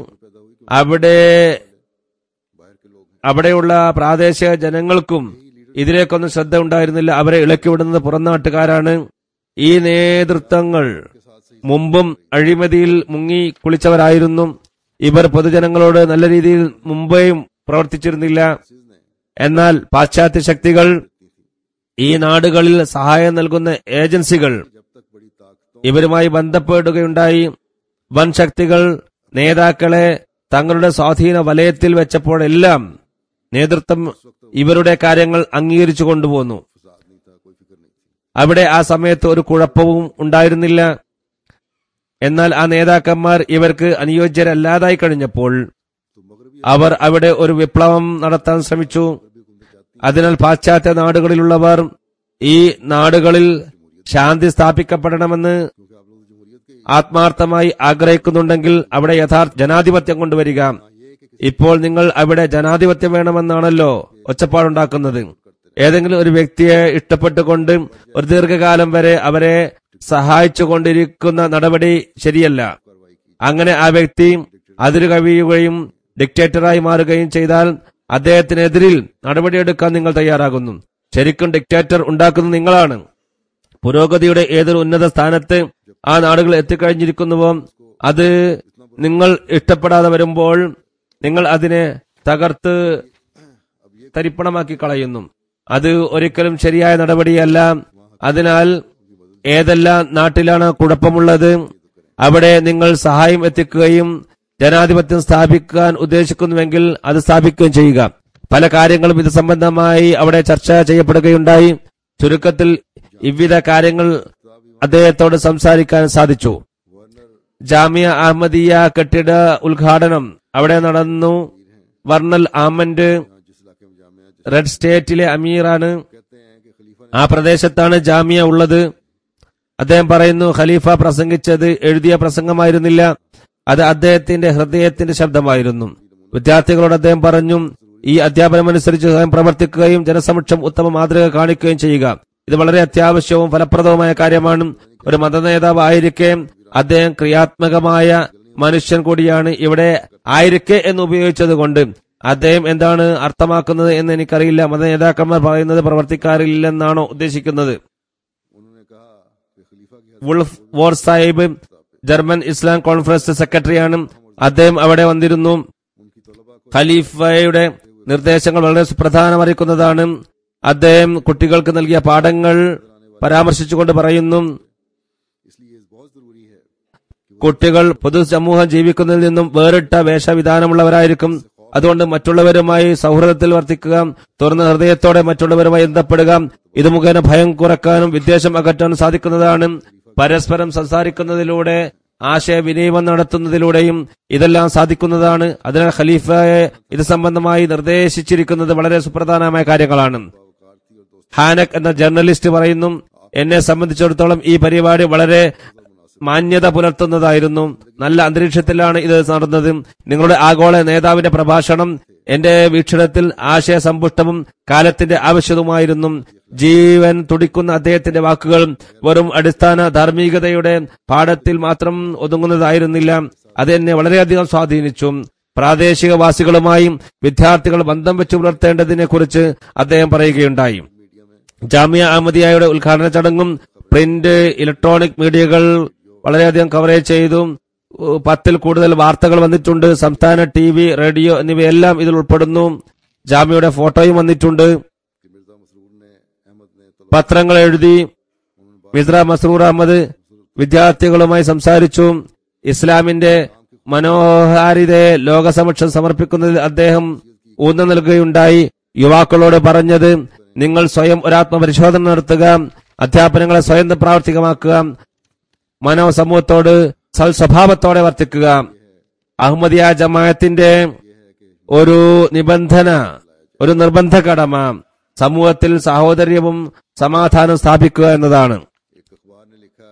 അവിടെയുള്ള പ്രാദേശിക ജനങ്ങൾക്കും ഇതിലേക്കൊന്നും ശ്രദ്ധ ഉണ്ടായിരുന്നില്ല. അവരെ ഇളക്കിവിടുന്നത് പുറം നാട്ടുകാരാണ്. ഈ നേതൃത്വങ്ങൾ മുമ്പും അഴിമതിയിൽ മുങ്ങി കുളിച്ചവരായിരുന്നു. ഇവർ പൊതുജനങ്ങളോട് നല്ല രീതിയിൽ മുമ്പേയും പ്രവർത്തിച്ചിരുന്നില്ല. എന്നാൽ പാശ്ചാത്യ ശക്തികൾ, ഈ നാടുകളിൽ സഹായം നൽകുന്ന ഏജൻസികൾ ഇവരുമായി ബന്ധപ്പെടുകയുണ്ടായി. വൻ ശക്തികൾ നേതാക്കളെ തങ്ങളുടെ സ്വാധീന വലയത്തിൽ വെച്ചപ്പോഴെല്ലാം നേതൃത്വം ഇവരുടെ കാര്യങ്ങൾ അംഗീകരിച്ചു കൊണ്ടുപോന്നു. അവിടെ ആ സമയത്ത് ഒരു കുഴപ്പവും ഉണ്ടായിരുന്നില്ല. എന്നാൽ ആ നേതാക്കന്മാർ ഇവർക്ക് അനുയോജ്യരല്ലാതായി കഴിഞ്ഞപ്പോൾ तो मगरबी അവർ അവിടെ ഒരു വിപ്ലവം നടത്താൻ ശ്രമിച്ചു. അതിനാൽ പാശ്ചാത്യ നാടുകളിലുള്ളവർ ഈ നാടുകളിൽ ശാന്തി സ്ഥാപിക്കപ്പെടണമെന്ന് क्योंकि आप लोग जमहूरियत के ആത്മാർത്ഥമായി ആഗ്രഹിക്കുന്നുണ്ടെങ്കിൽ അവിടെ യഥാർത്ഥ ജനാധിപത്യം കൊണ്ടുവരിക. ഇപ്പോൾ നിങ്ങൾ അവിടെ ജനാധിപത്യം വേണമെന്നാണല്ലോ ഒച്ചപ്പാടുണ്ടാക്കുന്നത്. ഏതെങ്കിലും ഒരു വ്യക്തിയെ ഇഷ്ടപ്പെട്ടുകൊണ്ട് ഒരു ദീർഘകാലം വരെ അവരെ സഹായിച്ചുകൊണ്ടിരിക്കുന്ന നടപടി ശരിയല്ല. അങ്ങനെ ആ വ്യക്തി അതിര് കവിയുകയും ഡിക്റ്റേറ്ററായി മാറുകയും ചെയ്താൽ അദ്ദേഹത്തിനെതിരിൽ നടപടിയെടുക്കാൻ നിങ്ങൾ തയ്യാറാകുന്നു. ശരിക്കും ഡിക്റ്റേറ്റർ ഉണ്ടാക്കുന്നത് നിങ്ങളാണ്. പുരോഗതിയുടെ ഏതൊരു ഉന്നത സ്ഥാനത്ത് ആ നാടുകൾ എത്തിക്കഴിഞ്ഞിരിക്കുന്നുവോ അത് നിങ്ങൾ ഇഷ്ടപ്പെടാതെ വരുമ്പോൾ നിങ്ങൾ അതിനെ തകർത്ത് തരിപ്പണമാക്കി കളയുന്നു. അത് ഒരിക്കലും ശരിയായ നടപടിയല്ല. അതിനാൽ ഏതെല്ലാം നാട്ടിലാണ് കുഴപ്പമുള്ളത് അവിടെ നിങ്ങൾ സഹായം എത്തിക്കുകയും ജനാധിപത്യം സ്ഥാപിക്കാൻ ഉദ്ദേശിക്കുന്നുവെങ്കിൽ അത് സ്ഥാപിക്കുകയും ചെയ്യുക. പല കാര്യങ്ങളും ഇത് സംബന്ധമായി അവിടെ ചർച്ച ചെയ്യപ്പെടുകയുണ്ടായി. ചുരുക്കത്തിൽ വിവിധ കാര്യങ്ങൾ അദ്ദേഹത്തോട് സംസാരിക്കാൻ സാധിച്ചു. ജാമിയ അഹമ്മദിയ കെട്ടിട ഉദ്ഘാടനം അവിടെ നടന്നു. വർണൽ ആമന്റ് जिस इलाके में जामिया റെഡ് സ്റ്റേറ്റിലെ അമീറാണ്. कहते हैं कि खलीफा ആ പ്രദേശത്താണ് ജാമിയ ഉള്ളത്. അദ്ദേഹം പറയുന്നു, ഖലീഫ പ്രസംഗിച്ചത് എഴുതിയ പ്രസംഗമായിരുന്നില്ല, അത് അദ്ദേഹത്തിന്റെ ഹൃദയത്തിന്റെ ശബ്ദമായിരുന്നു. വിദ്യാർത്ഥികളോട് അദ്ദേഹം പറഞ്ഞു, ഈ അധ്യാപനമനുസരിച്ച് സ്വയം പ്രവർത്തിക്കുകയും ജനസമക്ഷം ഉത്തമ മാതൃക കാണിക്കുകയും ചെയ്യുക. ഇത് വളരെ അത്യാവശ്യവും ഫലപ്രദവുമായ കാര്യമാണ്. ഒരു മതനേതാവ് ആയിരിക്കെ അദ്ദേഹം ക്രിയാത്മകമായ മനുഷ്യൻ കൂടിയാണ്. ഇവിടെ ആയിരിക്കെ എന്ന് ഉപയോഗിച്ചത് കൊണ്ട് അദ്ദേഹം എന്താണ് അർത്ഥമാക്കുന്നത് എന്ന് എനിക്കറിയില്ല. മതനേതാക്കന്മാർ പറയുന്നത് പ്രവർത്തിക്കാറില്ലെന്നാണോ ഉദ്ദേശിക്കുന്നത്? उन्होंने कहा कि खलीफा की വുൾഫ് വോർ സാഹിബ് ജർമ്മൻ ഇസ്ലാം കോൺഫറൻസ് സെക്രട്ടറിയാണ്. അദ്ദേഹം അവിടെ വന്നിരുന്നു. उनकी तलबा को ഖലീഫയുടെ നിർദ്ദേശങ്ങൾ വളരെ സുപ്രധാനമറിയിക്കുന്നതാണ്. അദ്ദേഹം കുട്ടികൾക്ക് നൽകിയ പാഠങ്ങൾ പരാമർശിച്ചുകൊണ്ട് പറയുന്നു, इसलिए ये बहुत जरूरी है कि കുട്ടികൾ പൊതുസമൂഹം ജീവിക്കുന്നതിൽ നിന്നും വേറിട്ട വേഷവിധാനമുള്ളവരായിരിക്കും. അതുകൊണ്ട് മറ്റുള്ളവരുമായി സൗഹൃദത്തിൽ വർത്തിക്കുക, തുറന്ന ഹൃദയത്തോടെ മറ്റുള്ളവരുമായി ബന്ധപ്പെടുക. ഇത് മുഖേന ഭയം കുറക്കാനും വിദ്വേഷം അകറ്റാനും സാധിക്കുന്നതാണ്. പരസ്പരം സംസാരിക്കുന്നതിലൂടെ ആശയവിനിമയം നടത്തുന്നതിലൂടെയും ഇതെല്ലാം സാധിക്കുന്നതാണ്. അതിനാൽ ഖലീഫയെ ഇത് സംബന്ധമായി നിർദ്ദേശിച്ചിരിക്കുന്നത് വളരെ സുപ്രധാനമായ കാര്യങ്ങളാണ്. ഹാനക് എന്ന ജേർണലിസ്റ്റ് പറയുന്നു, എന്നെ സംബന്ധിച്ചിടത്തോളം ഈ പരിപാടി വളരെ മാന്യത പുലർത്തുന്നതായിരുന്നു. നല്ല അന്തരീക്ഷത്തിലാണ് ഇത് നടന്നത്. നിങ്ങളുടെ ആഗോള നേതാവിന്റെ പ്രഭാഷണം എന്റെ വീക്ഷണത്തിൽ ആശയസമ്പുഷ്ടവും കാലത്തിന്റെ ആവശ്യവുമായിരുന്നു. ജീവൻ തുടിക്കുന്ന അദ്ദേഹത്തിന്റെ വാക്കുകൾ വെറും അടിസ്ഥാന ധാർമ്മികതയുടെ പാഠത്തിൽ മാത്രം ഒതുങ്ങുന്നതായിരുന്നില്ല. അത് എന്നെ വളരെയധികം സ്വാധീനിച്ചു. പ്രാദേശികവാസികളുമായും വിദ്യാർത്ഥികൾ ബന്ധം വെച്ച് പുലർത്തേണ്ടതിനെ കുറിച്ച് അദ്ദേഹം പറയുകയുണ്ടായി. ജാമിയ അഹമ്മദിയയുടെ ഉദ്ഘാടന ചടങ്ങും പ്രിന്റ് ഇലക്ട്രോണിക് മീഡിയകൾ വളരെയധികം കവറേജ് ചെയ്തു. 10ൽ കൂടുതൽ വാർത്തകൾ വന്നിട്ടുണ്ട്. സംസ്ഥാന TV, റേഡിയോ എന്നിവയെല്ലാം ഇതിൽ ഉൾപ്പെടുന്നു. ജാമിയയുടെ ഫോട്ടോയും വന്നിട്ടുണ്ട്. कि मिर्जा मसरूर ने अहमद ने तलबा പത്രങ്ങൾ എഴുതി. മിർസ മസ്റൂർ അഹമ്മദ് വിദ്യാർത്ഥികളുമായി സംസാരിച്ചു. ഇസ്ലാമിന്റെ മനോഹാരിതയെ ലോകസമക്ഷം സമർപ്പിക്കുന്നതിൽ അദ്ദേഹം ഊന്നൽ നൽകുകയുണ്ടായി. യുവാക്കളോട് പറഞ്ഞത്, നിങ്ങൾ സ്വയം ഒരാത്മപരിശോധന നടത്തുക, അധ്യാപനങ്ങളെ സ്വയം പ്രാവർത്തികമാക്കുക, മനോസമൂഹത്തോട് സൽസ്വഭാവത്തോടെ വർത്തിക്കുക. അഹമ്മദിയ ജമാഅത്തിന്റെ ഒരു നിബന്ധന, ഒരു നിർബന്ധ കടമ സമൂഹത്തിൽ സഹോദര്യവും സമാധാനം സ്ഥാപിക്കുക എന്നതാണ്. एक अखबार ने लिखा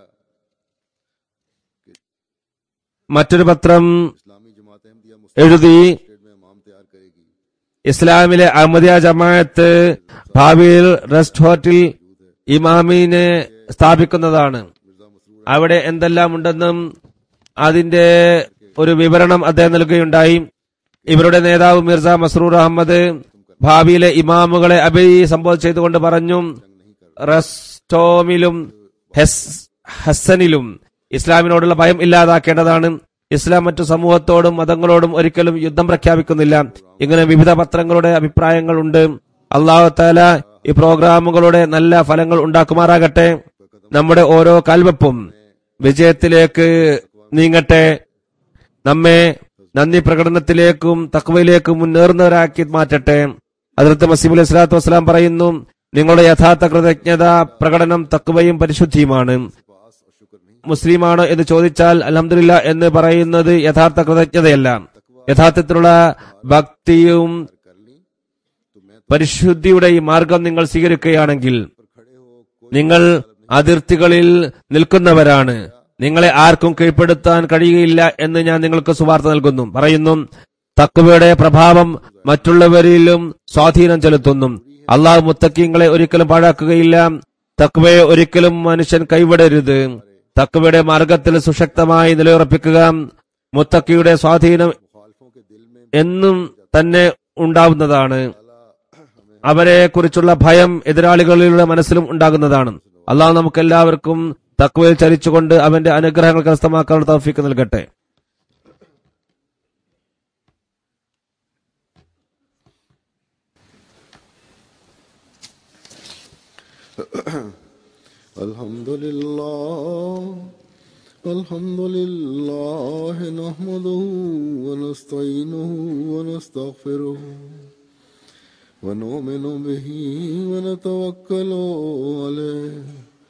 മറ്റൊരു പത്രം इस्लामी जमात अहमदिया मुस्लिम എഴുതി, स्टेट में इमाम तैयार करेगी। ഇസ്ലാമിലെ അഹമ്മദിയ ജമാഅത്ത് ഭാവിയിൽ റെസ്റ്റ് ഹോട്ടൽ ഇമാമിനെ സ്ഥാപിക്കുന്നതാണ്. അവിടെ എന്തെല്ലാം ഉണ്ടെന്നും അതിന്റെ ഒരു വിവരണം അദ്ദേഹം നൽകുകയുണ്ടായി. ഇവരുടെ നേതാവ് മിർസ മസ്റൂർ അഹമ്മദ് ഭാവിയിലെ ഇമാമുകളെ അഭിസംബോധന ചെയ്തുകൊണ്ട് പറഞ്ഞു, റസ്റ്റോമിലും ഹസനിലും ഇസ്ലാമിനോടുള്ള ഭയം ഇല്ലാതാക്കേണ്ടതാണ്. ഇസ്ലാം മറ്റു സമൂഹത്തോടും മതങ്ങളോടും ഒരിക്കലും യുദ്ധം പ്രഖ്യാപിക്കുന്നില്ല. ഇങ്ങനെ വിവിധ പത്രങ്ങളുടെ അഭിപ്രായങ്ങൾ ഉണ്ട്. അല്ലാഹു തആല ഈ പ്രോഗ്രാമുകളുടെ നല്ല ഫലങ്ങൾ ഉണ്ടാക്കുമാറാകട്ടെ. നമ്മുടെ ഓരോ കാൽവെപ്പും വിജയത്തിലേക്ക് നീങ്ങട്ടെ. നമ്മെ നന്ദി പ്രകടനത്തിലേക്കും തഖ്വയിലേക്കും മുന്നേറുന്നവരാക്കി മാറ്റട്ടെ. ഹദ്റത്ത് മസീഹ് അലൈഹി സ്വലാത്തു വസ്സലാം പറയുന്നു, നിങ്ങളുടെ യഥാർത്ഥ കൃതജ്ഞത പ്രകടനം തഖ്വയും പരിശുദ്ധിയുമാണ്. മുസ്ലിമാണോ എന്ന് ചോദിച്ചാൽ അൽഹംദുലില്ലാ എന്ന് പറയുന്നത് യഥാർത്ഥ കൃതജ്ഞതയല്ല. യഥാർത്ഥത്തിലുള്ള ഭക്തിയും പരിശുദ്ധിയുടെ ഈ മാർഗം നിങ്ങൾ സ്വീകരിക്കുകയാണെങ്കിൽ നിങ്ങൾ അതിർത്തികളിൽ നിൽക്കുന്നവരാണ്. നിങ്ങളെ ആർക്കും കീഴ്പ്പെടുത്താൻ കഴിയുകയില്ല എന്ന് ഞാൻ നിങ്ങൾക്ക് സുവാർത്ത നൽകുന്നു. പറയുന്നു, തഖ്വയുടെ പ്രഭാവം മറ്റുള്ളവരിലും സ്വാധീനം ചെലുത്തുന്നു. അള്ളാഹു മുത്തഖീങ്ങളെ ഒരിക്കലും പാഴാക്കുകയില്ല. തഖ്വയെ ഒരിക്കലും മനുഷ്യൻ കൈവിടരുത്. തഖ്വയുടെ മാർഗത്തിൽ സുശക്തമായി നിലയുറപ്പിക്കുക. മുത്തഖിയുടെ സ്വാധീനം എന്നും തന്നെ ഉണ്ടാവുന്നതാണ്. അവരെ കുറിച്ചുള്ള ഭയം എതിരാളികളുടെ മനസ്സിലും ഉണ്ടാകുന്നതാണ്. അള്ളാഹു നമുക്ക് എല്ലാവർക്കും തഖ്വയിൽ ചലിച്ചുകൊണ്ട് അവന്റെ അനുഗ്രഹങ്ങൾ കരസ്ഥമാക്കാനുള്ള തൗഫീഖ് നൽകട്ടെ. അൽഹംദുലില്ലാഹ് നഹ്മദുഹു വനസ്തഈനുഹു വനസ്തഗ്ഫിറുഹു വനുഅ്മിനു ബിഹി വനതവക്കലു അലൈഹി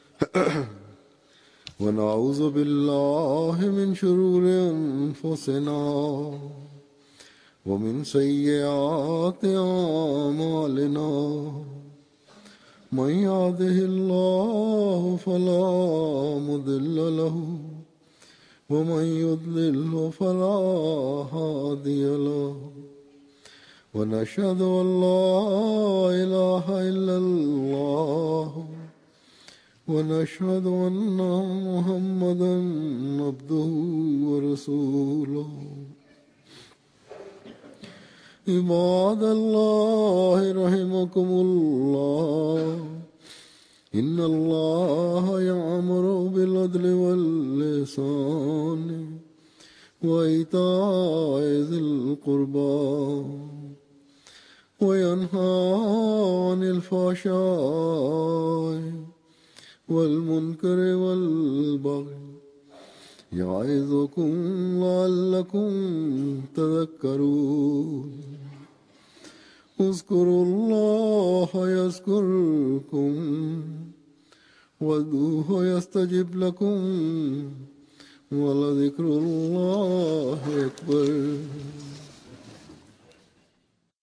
ونعوذ بالله من شرور أنفسنا ومن سيئات أعمالنا من يهده الله فلا مضل له ومن يضلل فلا هادي له ونشهد أن لا إله إلا الله ونشهد أن محمدا عبده ورسوله عباد الله رحمكم الله إن الله يأمر بالعدل والإحسان وإيتاء ذي القربى وينهى عن الفحشاء والمنكر والبغي يعظكم لعلكم تذكرون اذكروا الله يذكركم وادعوه يستجب لكم ولذكر الله أكبر.